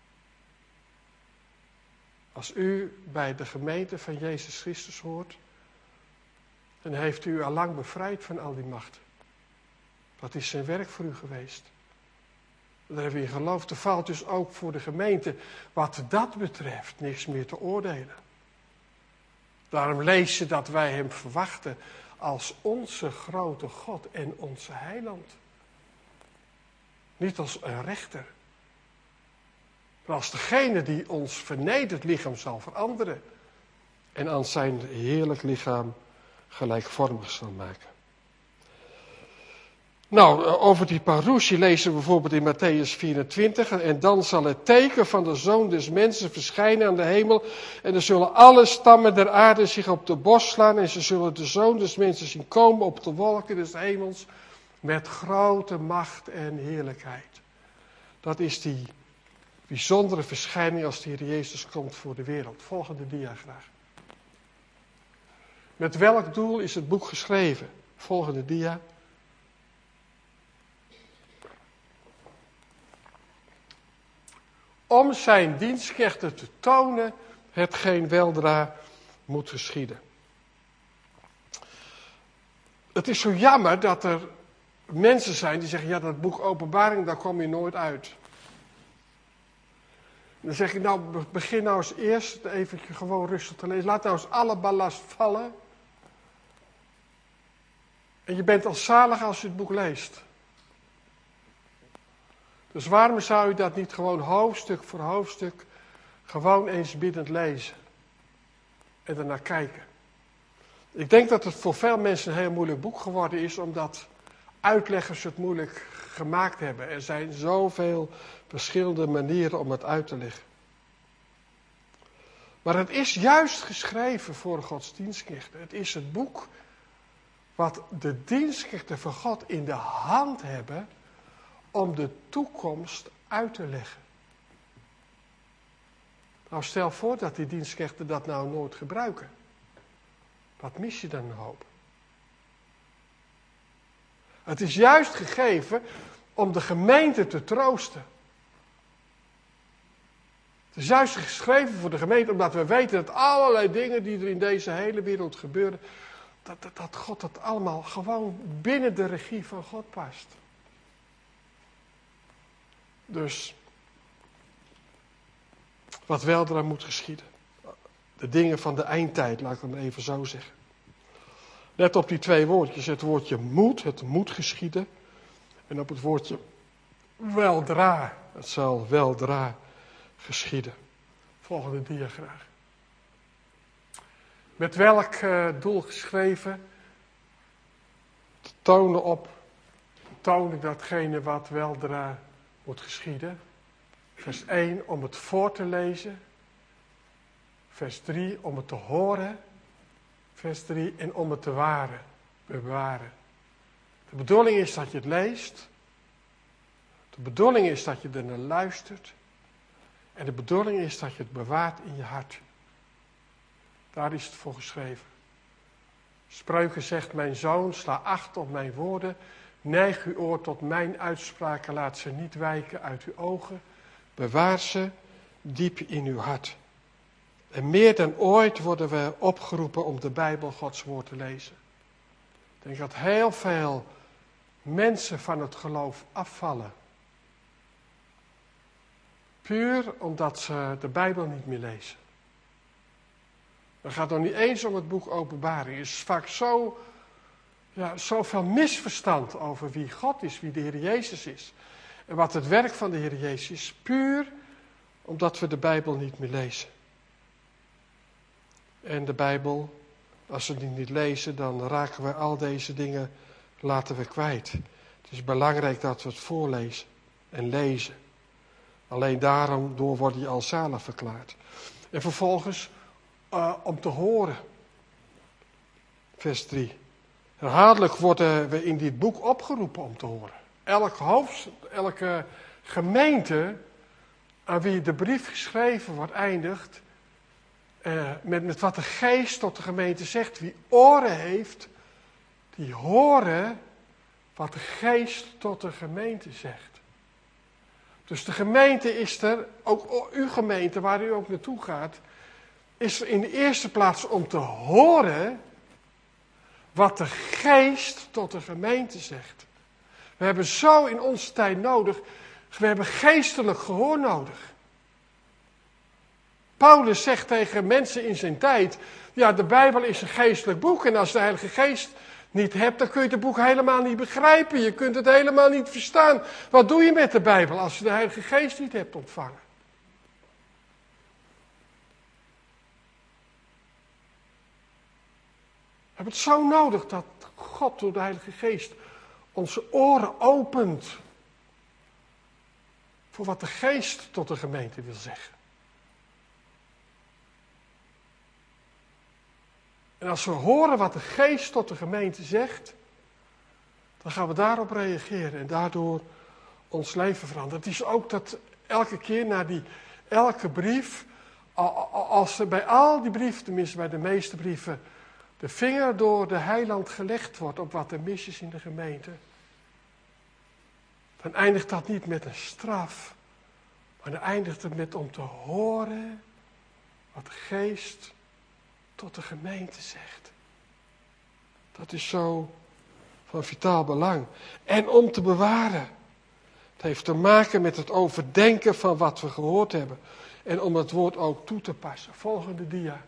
Als u bij de gemeente van Jezus Christus hoort, dan heeft u al lang bevrijd van al die machten. Dat is zijn werk voor u geweest. Daar hebben we in geloofd. Er valt dus ook voor de gemeente wat dat betreft niks meer te oordelen. Daarom lees je dat wij hem verwachten als onze grote God en onze heiland. Niet als een rechter. Maar als degene die ons vernederd lichaam zal veranderen. En aan zijn heerlijk lichaam gelijkvormig zal maken. Nou, over die parousie lezen we bijvoorbeeld in Matthäus 24. En dan zal het teken van de Zoon des Mensen verschijnen aan de hemel. En dan zullen alle stammen der aarde zich op de borst slaan. En ze zullen de Zoon des Mensen zien komen op de wolken des hemels. Met grote macht en heerlijkheid. Dat is die bijzondere verschijning als de Heer Jezus komt voor de wereld. Volgende dia graag. Met welk doel is het boek geschreven? Volgende dia. Om zijn dienstknechten te tonen hetgeen weldra moet geschieden. Het is zo jammer dat er mensen zijn die zeggen, ja, dat boek Openbaring, daar kom je nooit uit. Dan zeg ik, nou, begin nou eens eerst even gewoon rustig te lezen. Laat nou eens alle ballast vallen. En je bent al zalig als je het boek leest. Dus waarom zou je dat niet gewoon hoofdstuk voor hoofdstuk gewoon eens biddend lezen? En daarna kijken. Ik denk dat het voor veel mensen een heel moeilijk boek geworden is, omdat uitleggers het moeilijk gemaakt hebben. Er zijn zoveel verschillende manieren om het uit te leggen. Maar het is juist geschreven voor Gods dienstknechten. Het is het boek wat de dienstknechten van God in de hand hebben om de toekomst uit te leggen. Nou, stel voor dat die dienstknechten dat nou nooit gebruiken. Wat mis je dan een hoop? Het is juist gegeven om de gemeente te troosten. Het is juist geschreven voor de gemeente, omdat we weten dat allerlei dingen die er in deze hele wereld gebeuren, dat God dat allemaal gewoon binnen de regie van God past. Dus, wat weldra moet geschieden. De dingen van de eindtijd, laat ik het maar even zo zeggen. Let op die twee woordjes. Het woordje moet, het moet geschieden. En op het woordje weldra, het zal weldra geschieden. Volgende dia graag. Met welk doel geschreven? Te tonen datgene wat weldra moet geschieden. Vers 1, om het voor te lezen. Vers 3, om het te horen. Vers 3, en om het te bewaren. De bedoeling is dat je het leest. De bedoeling is dat je er naar luistert. En de bedoeling is dat je het bewaart in je hart. Daar is het voor geschreven. Spreuken zegt, mijn zoon, sla acht op mijn woorden. Neig uw oor tot mijn uitspraken, laat ze niet wijken uit uw ogen. Bewaar ze diep in uw hart. En meer dan ooit worden we opgeroepen om de Bijbel, Gods woord, te lezen. Ik denk dat heel veel mensen van het geloof afvallen. Puur omdat ze de Bijbel niet meer lezen. Dan gaat het nog niet eens om het boek Openbaring. Er is vaak zoveel misverstand over wie God is, wie de Heer Jezus is. En wat het werk van de Heer Jezus is, puur omdat we de Bijbel niet meer lezen. En de Bijbel, als we die niet lezen, dan raken we al deze dingen, laten we kwijt. Het is belangrijk dat we het voorlezen en lezen. Alleen daardoor word je al zalig verklaard. En vervolgens om te horen. Vers 3. Herhaaldelijk worden we in dit boek opgeroepen om te horen. Elke gemeente aan wie de brief geschreven wordt eindigt met wat de geest tot de gemeente zegt. Wie oren heeft, die horen wat de geest tot de gemeente zegt. Dus de gemeente is er, ook uw gemeente waar u ook naartoe gaat, is er in de eerste plaats om te horen wat de geest tot de gemeente zegt. We hebben zo in onze tijd nodig, we hebben geestelijk gehoor nodig. Paulus zegt tegen mensen in zijn tijd, ja, de Bijbel is een geestelijk boek en als je de Heilige Geest niet hebt, dan kun je het boek helemaal niet begrijpen. Je kunt het helemaal niet verstaan. Wat doe je met de Bijbel als je de Heilige Geest niet hebt ontvangen? We hebben het zo nodig dat God door de Heilige Geest onze oren opent voor wat de Geest tot de gemeente wil zeggen. En als we horen wat de Geest tot de gemeente zegt, dan gaan we daarop reageren en daardoor ons leven veranderen. Het is ook dat elke keer na elke brief, als er bij al die brieven, tenminste bij de meeste brieven, de vinger door de heiland gelegd wordt op wat er mis is in de gemeente, dan eindigt dat niet met een straf, maar dan eindigt het met om te horen wat de geest tot de gemeente zegt. Dat is zo van vitaal belang. En om te bewaren. Het heeft te maken met het overdenken van wat we gehoord hebben. En om het woord ook toe te passen. Volgende dia.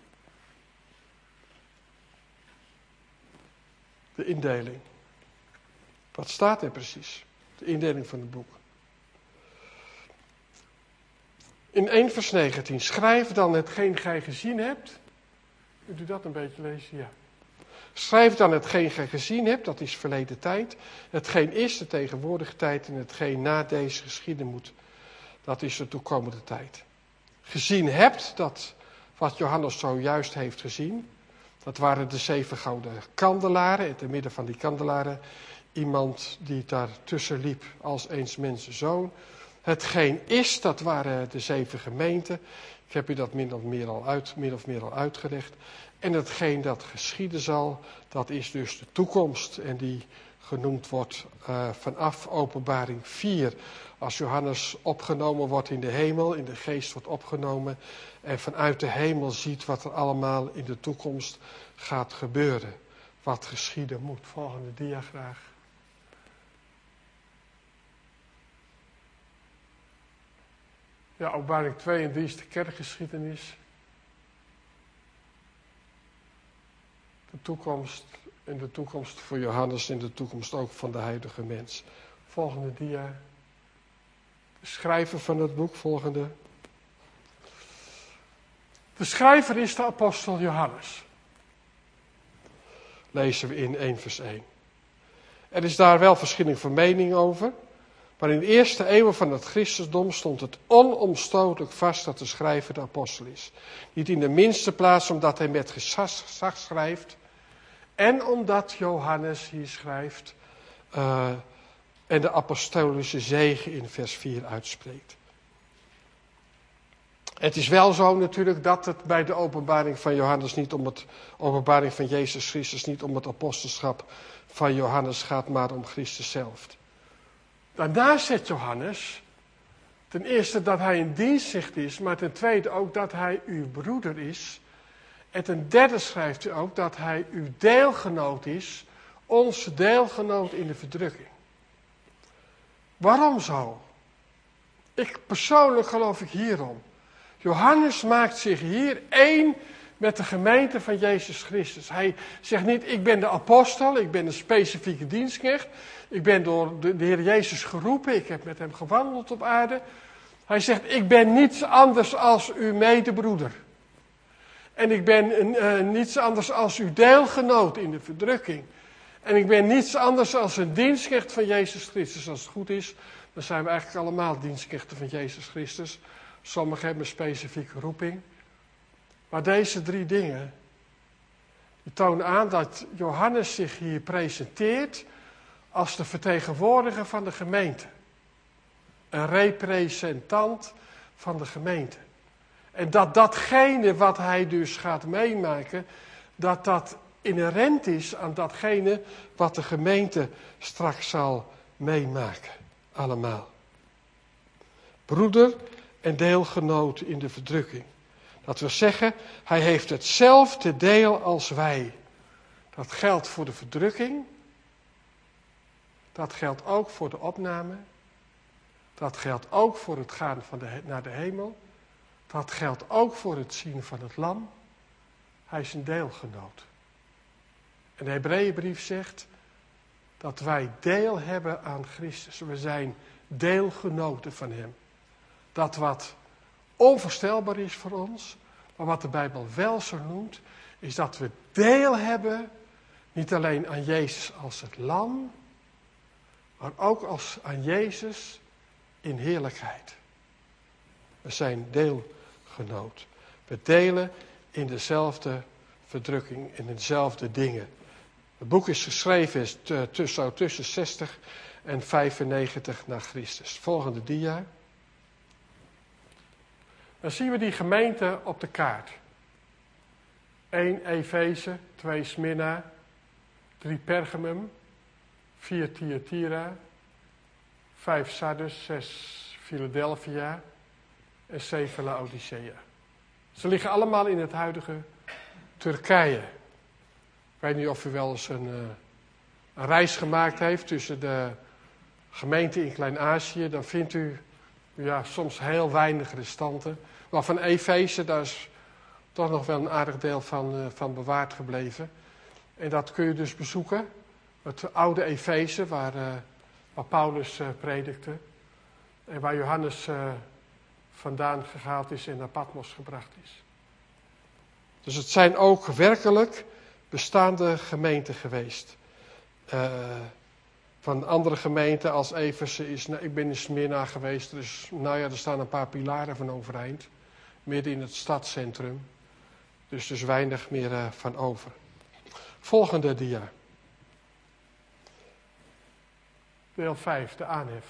De indeling. Wat staat er precies? De indeling van het boek. In 1 vers 19. Schrijf dan hetgeen gij gezien hebt. Kunt u dat een beetje lezen? Ja. Schrijf dan hetgeen gij gezien hebt, dat is verleden tijd. Hetgeen is de tegenwoordige tijd en hetgeen na deze geschieden moet. Dat is de toekomende tijd. Gezien hebt, dat wat Johannes zojuist heeft gezien. Dat waren de 7 gouden kandelaren. In het midden van die kandelaren iemand die daartussen liep als eens mensenzoon. Hetgeen is, dat waren de 7 gemeenten. Ik heb u dat min of meer al uitgelegd. En hetgeen dat geschieden zal, dat is dus de toekomst. En die genoemd wordt vanaf Openbaring 4. Als Johannes opgenomen wordt in de hemel, in de geest wordt opgenomen. En vanuit de hemel ziet wat er allemaal in de toekomst gaat gebeuren. Wat geschieden moet. Volgende dia graag. Ja, Openbaring 2 en 3 is de kerkgeschiedenis. De toekomst en de toekomst voor Johannes en de toekomst ook van de heilige mens. Volgende dia. De schrijver van het boek, volgende. De schrijver is de apostel Johannes. Lezen we in 1 vers 1. Er is daar wel verschillende van mening over. Maar in de eerste eeuwen van het christendom stond het onomstotelijk vast dat de schrijver de apostel is. Niet in de minste plaats omdat hij met gezag schrijft. En omdat Johannes hier schrijft en de apostolische zegen in vers 4 uitspreekt. Het is wel zo natuurlijk dat het bij de openbaring van Johannes niet om het openbaring van Jezus Christus niet om het apostelschap van Johannes gaat, maar om Christus zelf. Daarnaast zegt Johannes, ten eerste dat hij een dienstknecht is, maar ten tweede ook dat hij uw broeder is. En ten derde schrijft hij ook dat hij uw deelgenoot is, onze deelgenoot in de verdrukking. Waarom zo? Ik persoonlijk geloof ik hierom. Johannes maakt zich hier één met de gemeente van Jezus Christus. Hij zegt niet, ik ben de apostel, ik ben een specifieke dienstknecht. Ik ben door de Heer Jezus geroepen, ik heb met hem gewandeld op aarde. Hij zegt, ik ben niets anders als uw medebroeder. En ik ben niets anders als uw deelgenoot in de verdrukking. En ik ben niets anders als een dienstknecht van Jezus Christus. Als het goed is, dan zijn we eigenlijk allemaal dienstknechten van Jezus Christus. Sommigen hebben een specifieke roeping. Maar deze 3 dingen, die tonen aan dat Johannes zich hier presenteert als de vertegenwoordiger van de gemeente. Een representant van de gemeente. En dat datgene wat hij dus gaat meemaken, dat inherent is aan datgene wat de gemeente straks zal meemaken. Allemaal. Broeder en deelgenoot in de verdrukking. Dat wil zeggen, hij heeft hetzelfde deel als wij. Dat geldt voor de verdrukking. Dat geldt ook voor de opname. Dat geldt ook voor het gaan naar de hemel. Dat geldt ook voor het zien van het lam. Hij is een deelgenoot. En de Hebreeënbrief zegt dat wij deel hebben aan Christus. We zijn deelgenoten van hem. Dat wat onvoorstelbaar is voor ons, maar wat de Bijbel wel zo noemt, is dat we deel hebben, niet alleen aan Jezus als het lam, maar ook aan Jezus in heerlijkheid. We zijn deelgenoot. We delen in dezelfde verdrukking, in dezelfde dingen. Het boek is geschreven tussen 60 en 95 na Christus. Volgende dia. Dan zien we die gemeente op de kaart. 1 Efeze, 2 Smyrna, 3 Pergamum, 4 Thyatira, 5 Sardis, 6 Philadelphia en 7 Laodicea. Ze liggen allemaal in het huidige Turkije. Ik weet niet of u wel eens een reis gemaakt heeft tussen de gemeenten in Klein-Azië. Dan vindt u soms heel weinig restanten. Maar van Efeze, daar is toch nog wel een aardig deel van bewaard gebleven. En dat kun je dus bezoeken. Het oude Efeze, waar Paulus predikte. En waar Johannes vandaan gehaald is en naar Patmos gebracht is. Dus het zijn ook werkelijk bestaande gemeenten geweest. Van andere gemeenten als Efeze is... ik ben in Smyrna geweest, dus er staan een paar pilaren van overeind. Midden in het stadscentrum. Dus weinig meer van over. Volgende dia. Deel 5, de aanhef.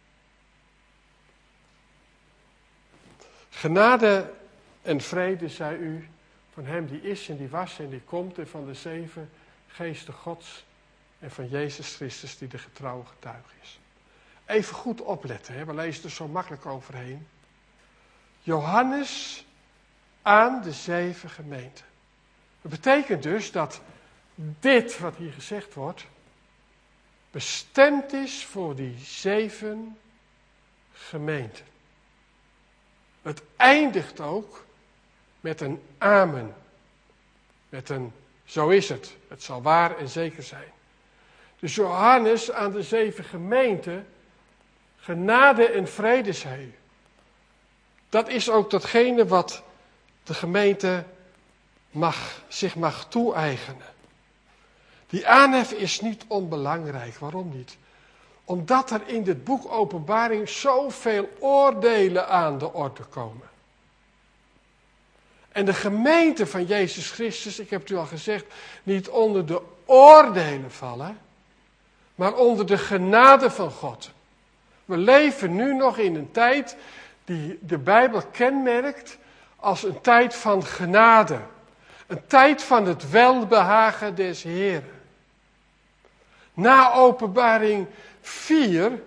Genade en vrede zij u van hem die is en die was en die komt en van de 7 geesten Gods en van Jezus Christus die de getrouwe getuige is. Even goed opletten, we lezen er zo makkelijk overheen. Johannes aan de 7 gemeenten. Dat betekent dus dat dit wat hier gezegd wordt bestemd is voor die 7 gemeenten. Het eindigt ook met een amen. Met een zo is het. Het zal waar en zeker zijn. Dus Johannes aan de 7 gemeenten, genade en vrede zij u. Dat is ook datgene wat de gemeente zich mag toe-eigenen. Die aanhef is niet onbelangrijk. Waarom niet? Omdat er in dit boek Openbaring zoveel oordelen aan de orde komen. En de gemeente van Jezus Christus, ik heb het u al gezegd, niet onder de oordelen vallen, maar onder de genade van God. We leven nu nog in een tijd die de Bijbel kenmerkt als een tijd van genade. Een tijd van het welbehagen des Heeren. Na Openbaring 4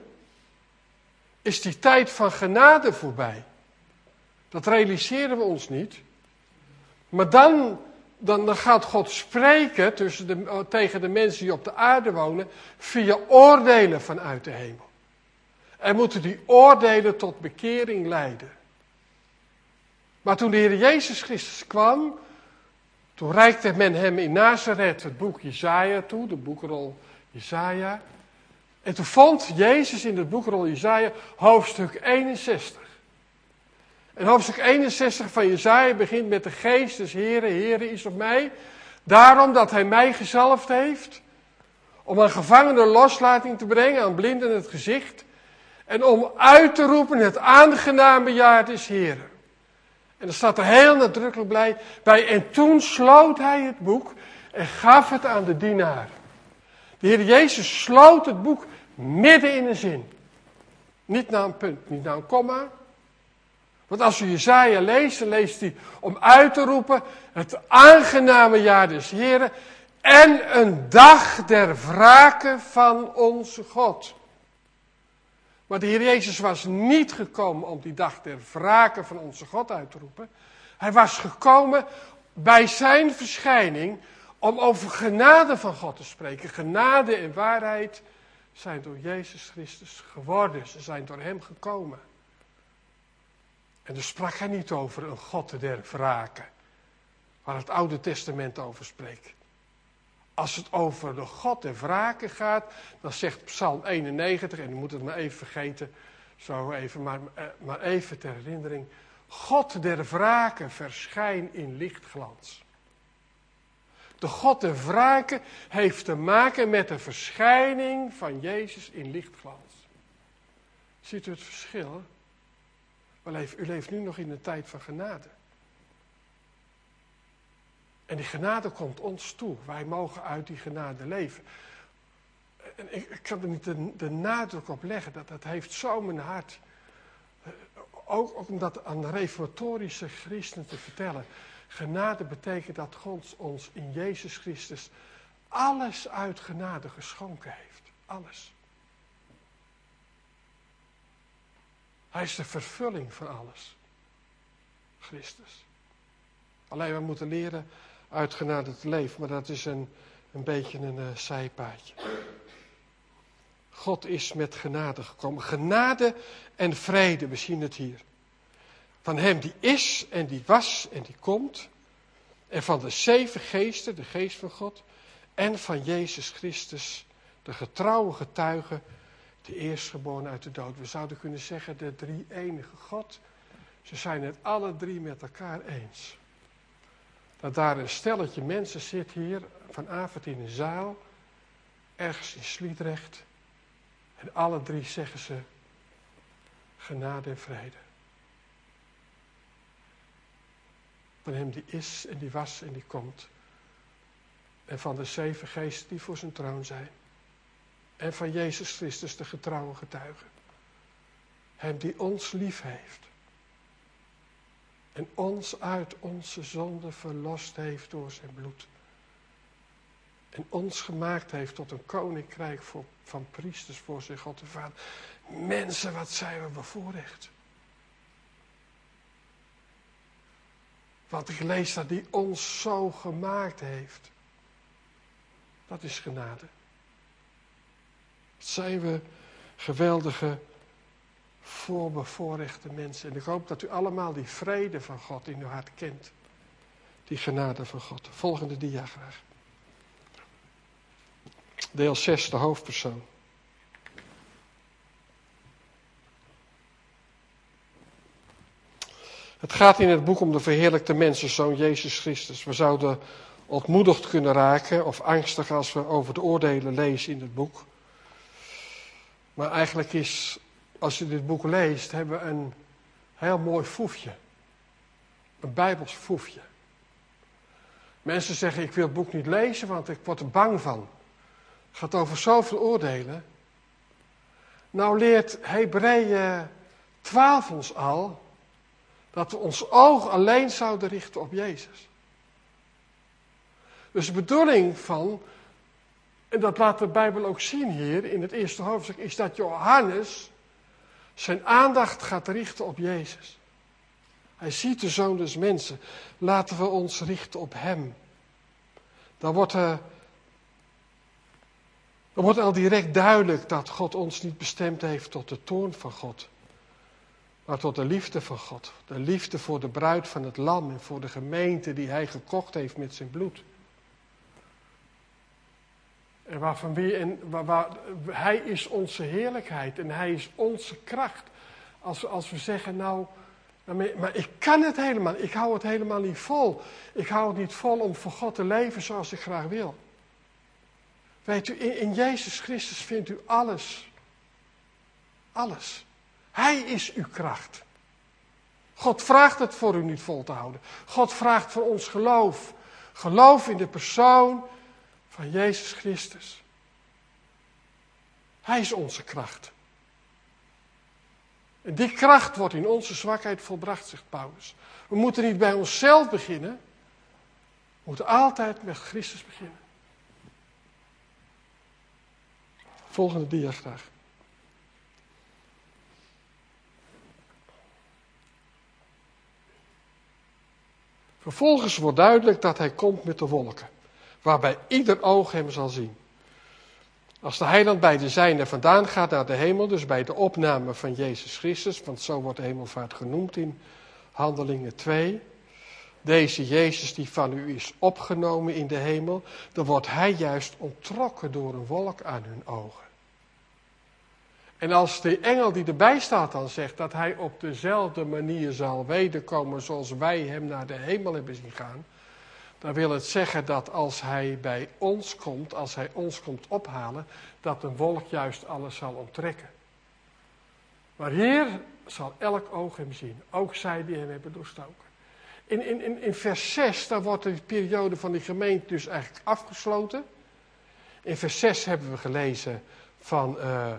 is die tijd van genade voorbij. Dat realiseren we ons niet. Maar dan gaat God spreken tegen de mensen die op de aarde wonen via oordelen vanuit de hemel. En moeten die oordelen tot bekering leiden. Maar toen de Heer Jezus Christus kwam, toen reikte men hem in Nazareth het boek Jesaja toe, de boekrol Jesaja. En toen vond Jezus in het boekrol Jesaja hoofdstuk 61. En hoofdstuk 61 van Jesaja begint met de geest des Heren. Heere is op mij, daarom dat hij mij gezalfd heeft, om aan gevangenen loslating te brengen, aan blinden het gezicht, en om uit te roepen het aangename jaar des Heren. En er staat er heel nadrukkelijk bij, en toen sloot hij het boek en gaf het aan de dienaar. De Heer Jezus sloot het boek midden in een zin. Niet na een punt, niet na een komma. Want als u Jesaja leest, dan leest hij om uit te roepen het aangename jaar des Heren en een dag der wrake van onze God. Maar de Heer Jezus was niet gekomen om die dag der wrake van onze God uit te roepen. Hij was gekomen bij zijn verschijning om over genade van God te spreken. Genade en waarheid zijn door Jezus Christus geworden. Ze zijn door hem gekomen. En daar sprak hij niet over een God der wrake, waar het Oude Testament over spreekt. Als het over de God der wrake gaat, dan zegt Psalm 91, en u moet het maar even vergeten, zo even, maar even ter herinnering. God der wrake verschijnt in lichtglans. De God der wrake heeft te maken met de verschijning van Jezus in lichtglans. Ziet u het verschil? U leeft nu nog in een tijd van genade. En die genade komt ons toe. Wij mogen uit die genade leven. En ik kan er niet de nadruk op leggen. Dat heeft zo mijn hart. Ook om dat aan de reformatorische christenen te vertellen. Genade betekent dat God ons in Jezus Christus alles uit genade geschonken heeft. Alles. Hij is de vervulling van alles. Christus. Alleen we moeten leren uit genade te leven, maar dat is een beetje een zijpaadje. God is met genade gekomen. Genade en vrede, we zien het hier. Van hem die is en die was en die komt. En van de 7 geesten, de geest van God. En van Jezus Christus, de getrouwe getuige, de eerstgeboren uit de dood. We zouden kunnen zeggen, de drie-enige God. Ze zijn het alle drie met elkaar eens. Dat daar een stelletje mensen zit hier, vanavond in een zaal, ergens in Sliedrecht. En alle drie zeggen ze, genade en vrede. Van hem die is en die was en die komt. En van de 7 geesten die voor zijn troon zijn. En van Jezus Christus, de getrouwe getuige. Hem die ons lief heeft. En ons uit onze zonde verlost heeft door zijn bloed. En ons gemaakt heeft tot een koninkrijk van priesters voor zijn God de Vader. Mensen, wat zijn we bevoorrecht. Want ik lees dat die ons zo gemaakt heeft. Dat is genade. Wat zijn we geweldige, voorbevoorrechte mensen. En ik hoop dat u allemaal die vrede van God in uw hart kent. Die genade van God. Volgende dia graag. Deel 6, de hoofdpersoon. Het gaat in het boek om de verheerlijkte mensenzoon Jezus Christus. We zouden ontmoedigd kunnen raken of angstig als we over de oordelen lezen in het boek. Maar eigenlijk is, als je dit boek leest, hebben we een heel mooi foefje. Een Bijbels foefje. Mensen zeggen, ik wil het boek niet lezen, want ik word er bang van. Het gaat over zoveel oordelen. Nou leert Hebreeën 12 ons al dat we ons oog alleen zouden richten op Jezus. Dus de bedoeling van, en dat laat de Bijbel ook zien hier in het eerste hoofdstuk, is dat Johannes zijn aandacht gaat richten op Jezus. Hij ziet de Zoon des Mensen. Laten we ons richten op hem. Dan wordt al direct duidelijk dat God ons niet bestemd heeft tot de toorn van God. Maar tot de liefde van God. De liefde voor de bruid van het lam en voor de gemeente die hij gekocht heeft met zijn bloed. En hij is onze heerlijkheid en hij is onze kracht. Als we zeggen, maar ik kan het helemaal, ik hou het helemaal niet vol. Ik hou het niet vol om voor God te leven zoals ik graag wil. Weet u, in Jezus Christus vindt u alles. Alles. Hij is uw kracht. God vraagt het voor u niet vol te houden. God vraagt voor ons geloof. Geloof in de persoon van Jezus Christus. Hij is onze kracht. En die kracht wordt in onze zwakheid volbracht, zegt Paulus. We moeten niet bij onszelf beginnen. We moeten altijd met Christus beginnen. Volgende dia graag. Vervolgens wordt duidelijk dat hij komt met de wolken, waarbij ieder oog hem zal zien. Als de heiland bij de zijnen vandaan gaat naar de hemel, dus bij de opname van Jezus Christus, want zo wordt de hemelvaart genoemd in Handelingen 2. Deze Jezus die van u is opgenomen in de hemel, dan wordt hij juist onttrokken door een wolk aan hun ogen. En als de engel die erbij staat dan zegt dat hij op dezelfde manier zal wederkomen zoals wij hem naar de hemel hebben zien gaan, dan wil het zeggen dat als hij bij ons komt, als hij ons komt ophalen, dat een wolk juist alles zal onttrekken. Maar hier zal elk oog hem zien, ook zij die hem hebben doorstoken. In vers 6, dan wordt de periode van die gemeente dus eigenlijk afgesloten. In vers 6 hebben we gelezen van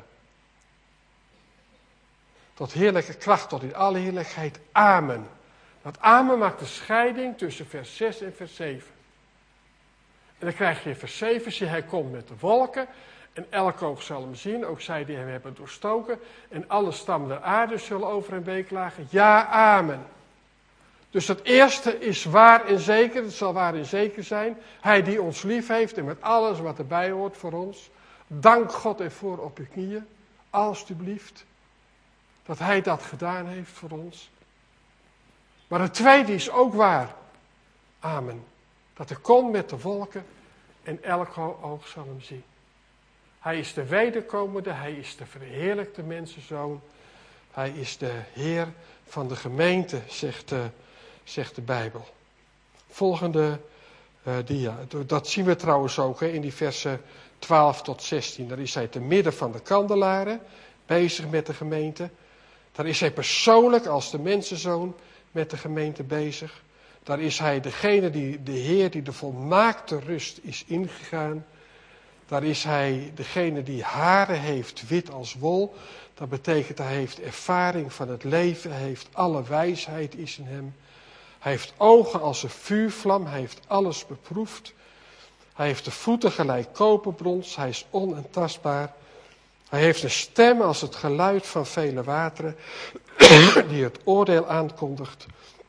tot heerlijke kracht, tot in alle heerlijkheid, amen. Dat amen maakt de scheiding tussen vers 6 en vers 7. En dan krijg je in vers 7, zie hij komt met de wolken en elk oog zal hem zien, ook zij die hem hebben doorstoken. En alle stammen der aarde zullen over hem weeklagen. Ja, amen. Dus het eerste is waar en zeker, het zal waar en zeker zijn. Hij die ons lief heeft en met alles wat erbij hoort voor ons. Dank God ervoor op je knieën, alstublieft. Dat hij dat gedaan heeft voor ons. Maar het tweede is ook waar. Amen. Dat hij komt met de wolken en elk oog zal hem zien. Hij is de wederkomende, hij is de verheerlijkte mensenzoon. Hij is de Heer van de gemeente, zegt de Bijbel. Volgende dia. Dat zien we trouwens ook in die versen 12 tot 16. Daar is hij te midden van de kandelaren, bezig met de gemeente. Daar is hij persoonlijk als de mensenzoon met de gemeente bezig. Daar is hij degene de Heer die de volmaakte rust is ingegaan. Daar is hij degene die haren heeft wit als wol. Dat betekent hij heeft ervaring van het leven. Hij heeft alle wijsheid is in hem. Hij heeft ogen als een vuurvlam. Hij heeft alles beproefd. Hij heeft de voeten gelijk koperbrons. Hij is onaantastbaar. Hij heeft een stem als het geluid van vele wateren. Die het oordeel aankondigt.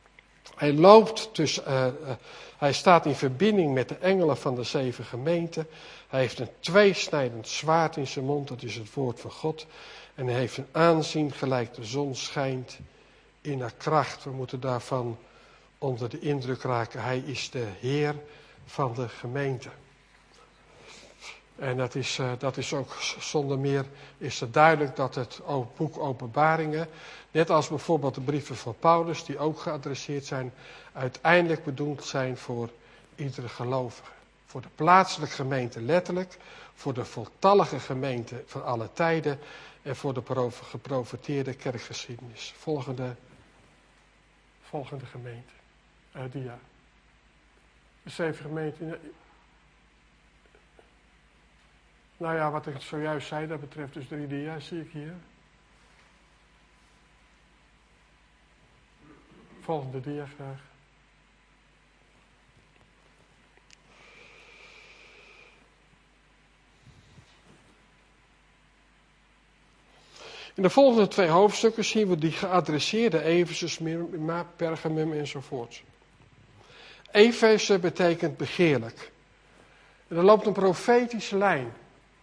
Hij staat in verbinding met de engelen van de 7 gemeenten. Hij heeft een tweesnijdend zwaard in zijn mond, dat is het woord van God. En hij heeft een aanzien gelijk de zon schijnt in haar kracht. We moeten daarvan onder de indruk raken. Hij is de Heer van de gemeente. En dat is ook zonder meer is het duidelijk dat het boek Openbaringen, net als bijvoorbeeld de brieven van Paulus, die ook geadresseerd zijn, uiteindelijk bedoeld zijn voor iedere gelovige. Voor de plaatselijke gemeente letterlijk, voor de voltallige gemeente van alle tijden en voor de geprofeteerde kerkgeschiedenis. Volgende gemeente. Dia. De 7 gemeenten. Nou ja, wat ik zojuist zei, dat betreft dus 3 dia's, zie ik hier. Volgende dia graag. In de volgende 2 hoofdstukken zien we die geadresseerde Efeze, Smyrna, Pergamum enzovoort. Efeze betekent begeerlijk. En er loopt een profetische lijn.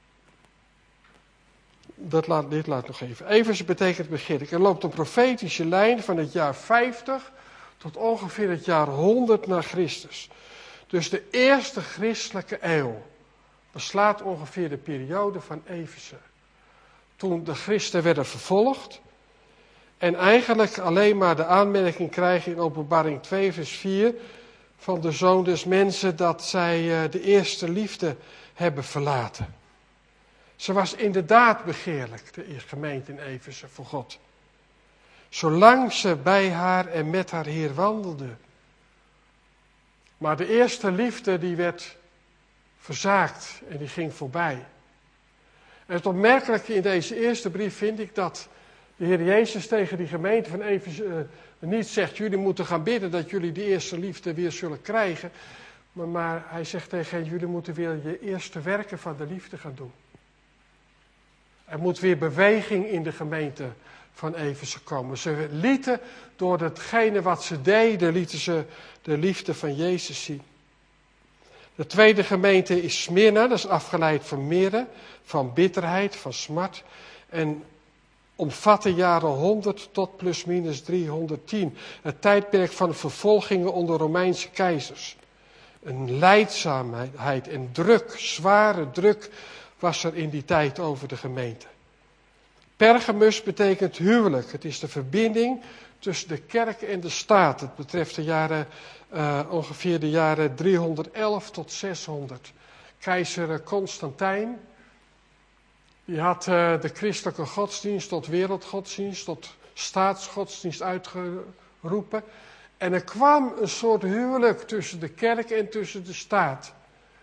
Dit laat nog even. Efeze betekent begeerlijk. Er loopt een profetische lijn van het jaar 50 tot ongeveer het jaar 100 na Christus. Dus de eerste christelijke eeuw beslaat ongeveer de periode van Efeze. Toen de christen werden vervolgd en eigenlijk alleen maar de aanmerking krijgen in Openbaring 2 vers 4 van de Zoon des Mensen dat zij de eerste liefde hebben verlaten. Ze was inderdaad begeerlijk, de gemeente in Efeze, voor God. Zolang ze bij haar en met haar Heer wandelde. Maar de eerste liefde die werd verzaakt en die ging voorbij. En het opmerkelijke in deze eerste brief vind ik dat de Heer Jezus tegen die gemeente van Efeze niet zegt, jullie moeten gaan bidden dat jullie die eerste liefde weer zullen krijgen. Maar hij zegt tegen hen, jullie moeten weer je eerste werken van de liefde gaan doen. Er moet weer beweging in de gemeente van Efeze komen. Ze lieten door hetgene wat ze deden, lieten ze de liefde van Jezus zien. De tweede gemeente is Smyrna, dat is afgeleid van mirre, van bitterheid, van smart. En omvat de jaren 100 tot plusminus 310. Het tijdperk van vervolgingen onder Romeinse keizers. Een lijdzaamheid en druk, zware druk was er in die tijd over de gemeente. Pergamus betekent huwelijk. Het is de verbinding tussen de kerk en de staat. Het betreft ongeveer de jaren 311 tot 600. Keizer Constantijn, die had de christelijke godsdienst tot wereldgodsdienst, tot staatsgodsdienst uitgeroepen. En er kwam een soort huwelijk tussen de kerk en tussen de staat.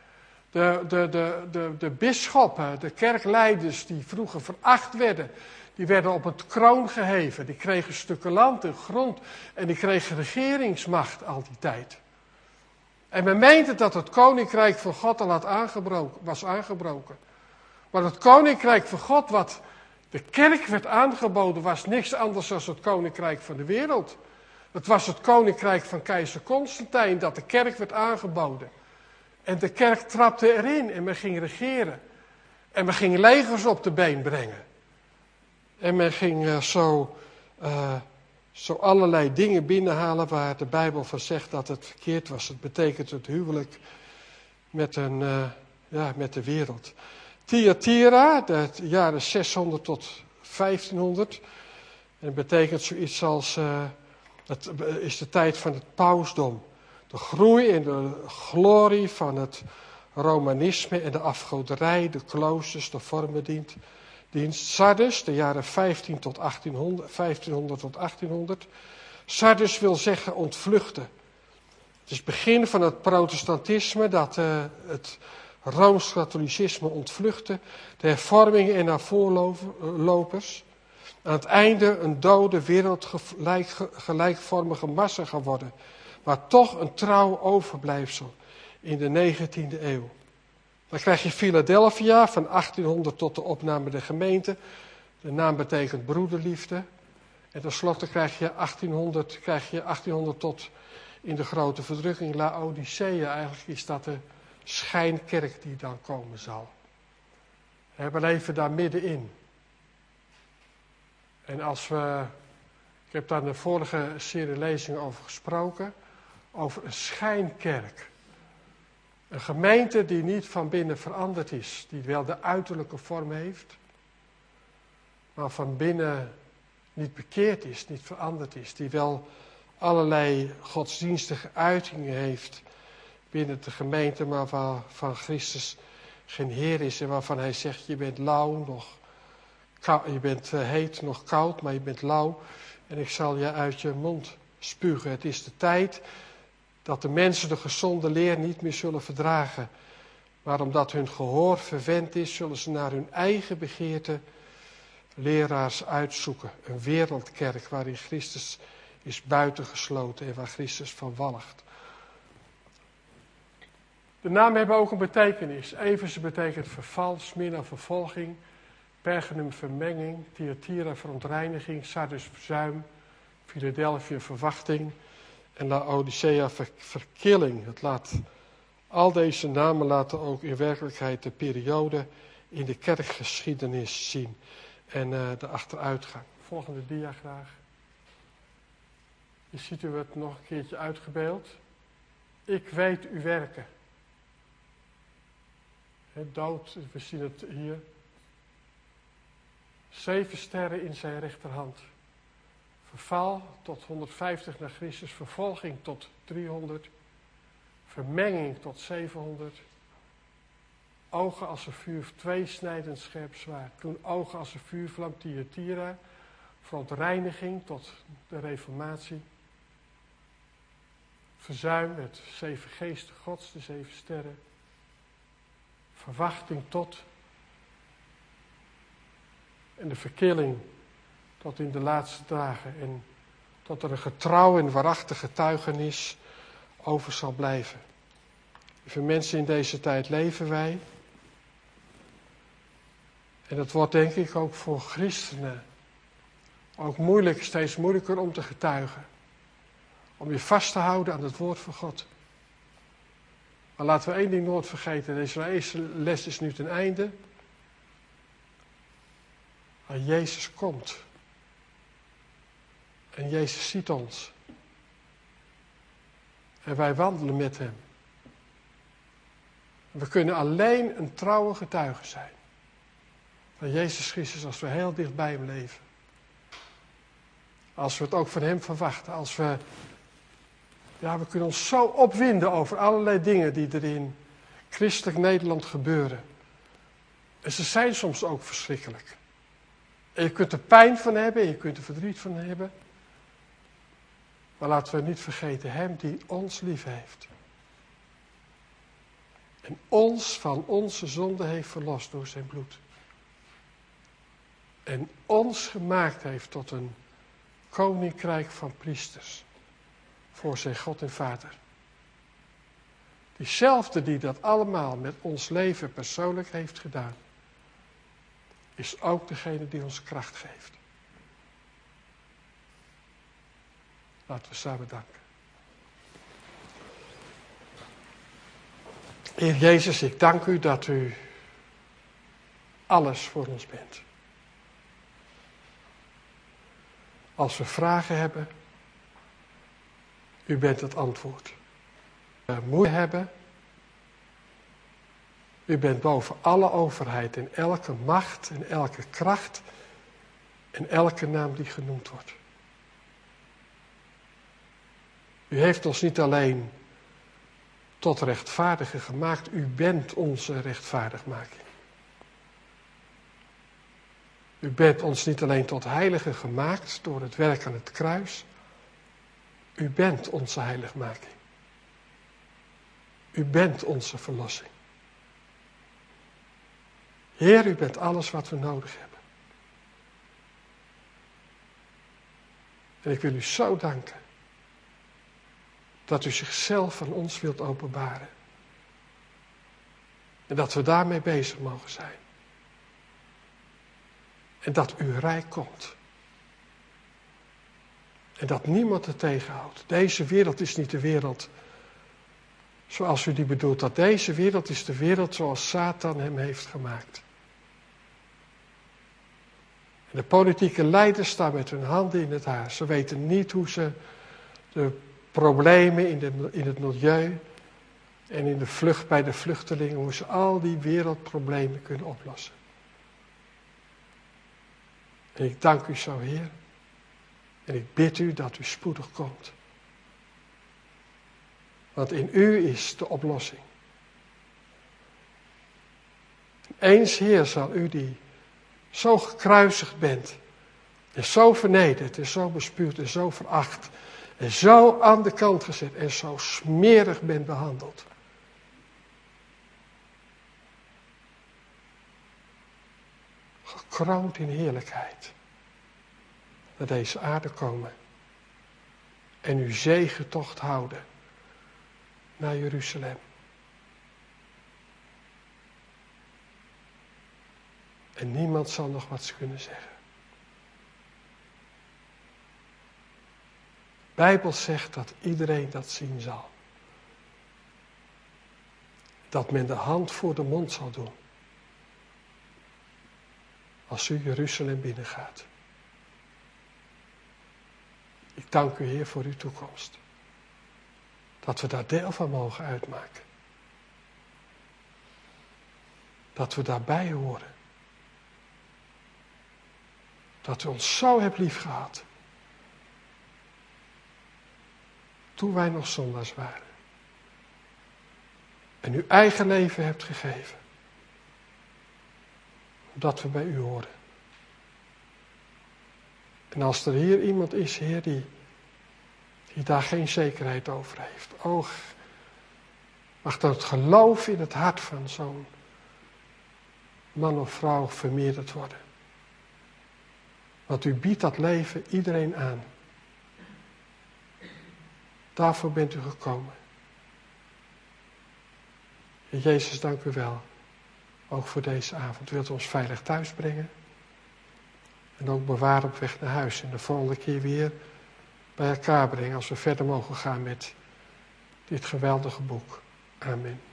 De bisschoppen, de kerkleiders die vroeger veracht werden, Die werden op het kroon geheven. Die kregen stukken land en grond. En die kregen regeringsmacht al die tijd. En men meende dat het koninkrijk van God al was aangebroken. Maar het koninkrijk van God, wat de kerk werd aangeboden, was niks anders dan het koninkrijk van de wereld. Het was het koninkrijk van keizer Constantijn dat de kerk werd aangeboden. En de kerk trapte erin en men ging regeren. En men ging legers op de been brengen. En men ging zo allerlei dingen binnenhalen waar de Bijbel van zegt dat het verkeerd was. Het betekent het huwelijk met de wereld. Thyatira, de jaren 600 tot 1500. En dat betekent zoiets als, het is de tijd van het pausdom. De groei en de glorie van het Romanisme en de afgoderij, de kloosters, de vormendienst. Sardis, de jaren 1500 tot 1800. Sardis wil zeggen ontvluchten. Het is het begin van het protestantisme dat het Rooms-katholicisme ontvluchtte. De hervormingen en haar voorlopers. Aan het einde een dode wereld gelijkvormige massa geworden. Maar toch een trouw overblijfsel in de 19e eeuw. Dan krijg je Philadelphia van 1800 tot de opname der gemeente. De naam betekent broederliefde. En tenslotte krijg je 1800 tot in de grote verdrukking Laodicea. Eigenlijk is dat de schijnkerk die dan komen zal. We leven daar middenin. En ik heb daar in de vorige serie lezingen over gesproken, over een schijnkerk. Een gemeente die niet van binnen veranderd is, die wel de uiterlijke vorm heeft, maar van binnen niet bekeerd is, niet veranderd is, die wel allerlei godsdienstige uitingen heeft binnen de gemeente, maar waarvan Christus geen Heer is en waarvan hij zegt, je bent lauw, je bent heet, nog koud, maar je bent lauw en ik zal je uit je mond spugen. Het is de tijd dat de mensen de gezonde leer niet meer zullen verdragen. Maar omdat hun gehoor verwend is, zullen ze naar hun eigen begeerte leraars uitzoeken. Een wereldkerk waarin Christus is buitengesloten en waar Christus van walgt. De namen hebben ook een betekenis. Efeze betekent verval, Smyrna vervolging, Pergamum vermenging, Thyatira verontreiniging, Sardis verzuim, Philadelphia verwachting en Laodicea verkilling. Al deze namen laten ook in werkelijkheid de periode in de kerkgeschiedenis zien en de achteruitgang. Volgende dia graag. Hier ziet u het nog een keertje uitgebeeld. Ik weet uw werken. Dood, we zien het hier. 7 sterren in zijn rechterhand. Verval tot 150 na Christus. Vervolging tot 300. Vermenging tot 700. Ogen als een vuur, tweesnijdend scherp zwaard. Toen ogen als een vuurvlam, Thyatira. Verontreiniging tot de reformatie. Verzuim, het 7 geesten gods, de 7 sterren. Verwachting tot. En de verkilling tot in de laatste dagen. En tot er een getrouw en waarachtig getuigenis over zal blijven. Lieve mensen, in deze tijd leven wij. En dat wordt denk ik ook voor christenen ook moeilijk, steeds moeilijker om te getuigen. Om je vast te houden aan het woord van God. Maar laten we één ding nooit vergeten. Deze les is nu ten einde. Maar Jezus komt. En Jezus ziet ons. En wij wandelen met hem. En we kunnen alleen een trouwe getuige zijn. Van Jezus Christus als we heel dicht bij hem leven. Als we het ook van hem verwachten. We kunnen ons zo opwinden over allerlei dingen die er in christelijk Nederland gebeuren. En ze zijn soms ook verschrikkelijk. En je kunt er pijn van hebben en je kunt er verdriet van hebben. Maar laten we niet vergeten hem die ons lief heeft. En ons van onze zonde heeft verlost door zijn bloed. En ons gemaakt heeft tot een koninkrijk van priesters. Voor zijn God en Vader. Diezelfde die dat allemaal met ons leven persoonlijk heeft gedaan. Is ook degene die ons kracht geeft. Laten we samen danken. Heer Jezus, ik dank u dat u alles voor ons bent. Als we vragen hebben, u bent het antwoord. Als we moeite hebben, u bent boven alle overheid en elke macht en elke kracht en elke naam die genoemd wordt. U heeft ons niet alleen tot rechtvaardigen gemaakt, u bent onze rechtvaardigmaking. U bent ons niet alleen tot heiligen gemaakt door het werk aan het kruis, u bent onze heiligmaking. U bent onze verlossing. Heer, u bent alles wat we nodig hebben. En ik wil u zo danken dat u zichzelf aan ons wilt openbaren. En dat we daarmee bezig mogen zijn. En dat uw rijk komt. En dat niemand het tegenhoudt. Deze wereld is niet de wereld zoals u die bedoelt. Dat deze wereld is de wereld zoals Satan hem heeft gemaakt. En de politieke leiders staan met hun handen in het haar. Ze weten niet hoe ze de problemen in het milieu en in de vlucht bij de vluchtelingen, hoe ze al die wereldproblemen kunnen oplossen. En ik dank u zo, Heer. En ik bid u dat u spoedig komt. Want in u is de oplossing. Eens, Heer, zal u die zo gekruisigd bent, en zo vernederd, en zo bespuwd, en zo veracht, en zo aan de kant gezet, en zo smerig bent behandeld. Gekroond in heerlijkheid. Naar deze aarde komen. En uw zegentocht houden. Naar Jeruzalem. En niemand zal nog wat kunnen zeggen. De Bijbel zegt dat iedereen dat zien zal. Dat men de hand voor de mond zal doen. Als u Jeruzalem binnengaat. Ik dank u, Heer, voor uw toekomst. Dat we daar deel van mogen uitmaken. Dat we daarbij horen. Dat u ons zo hebt liefgehad. Toen wij nog zondaars waren. En uw eigen leven hebt gegeven. Omdat we bij u horen. En als er hier iemand is, Heer, die daar geen zekerheid over heeft. Mag dan het geloof in het hart van zo'n man of vrouw vermeerderd worden. Want u biedt dat leven iedereen aan. Daarvoor bent u gekomen. En Jezus, dank u wel. Ook voor deze avond. U wilt ons veilig thuis brengen. En ook bewaren op weg naar huis. En de volgende keer weer bij elkaar brengen. Als we verder mogen gaan met dit geweldige boek. Amen.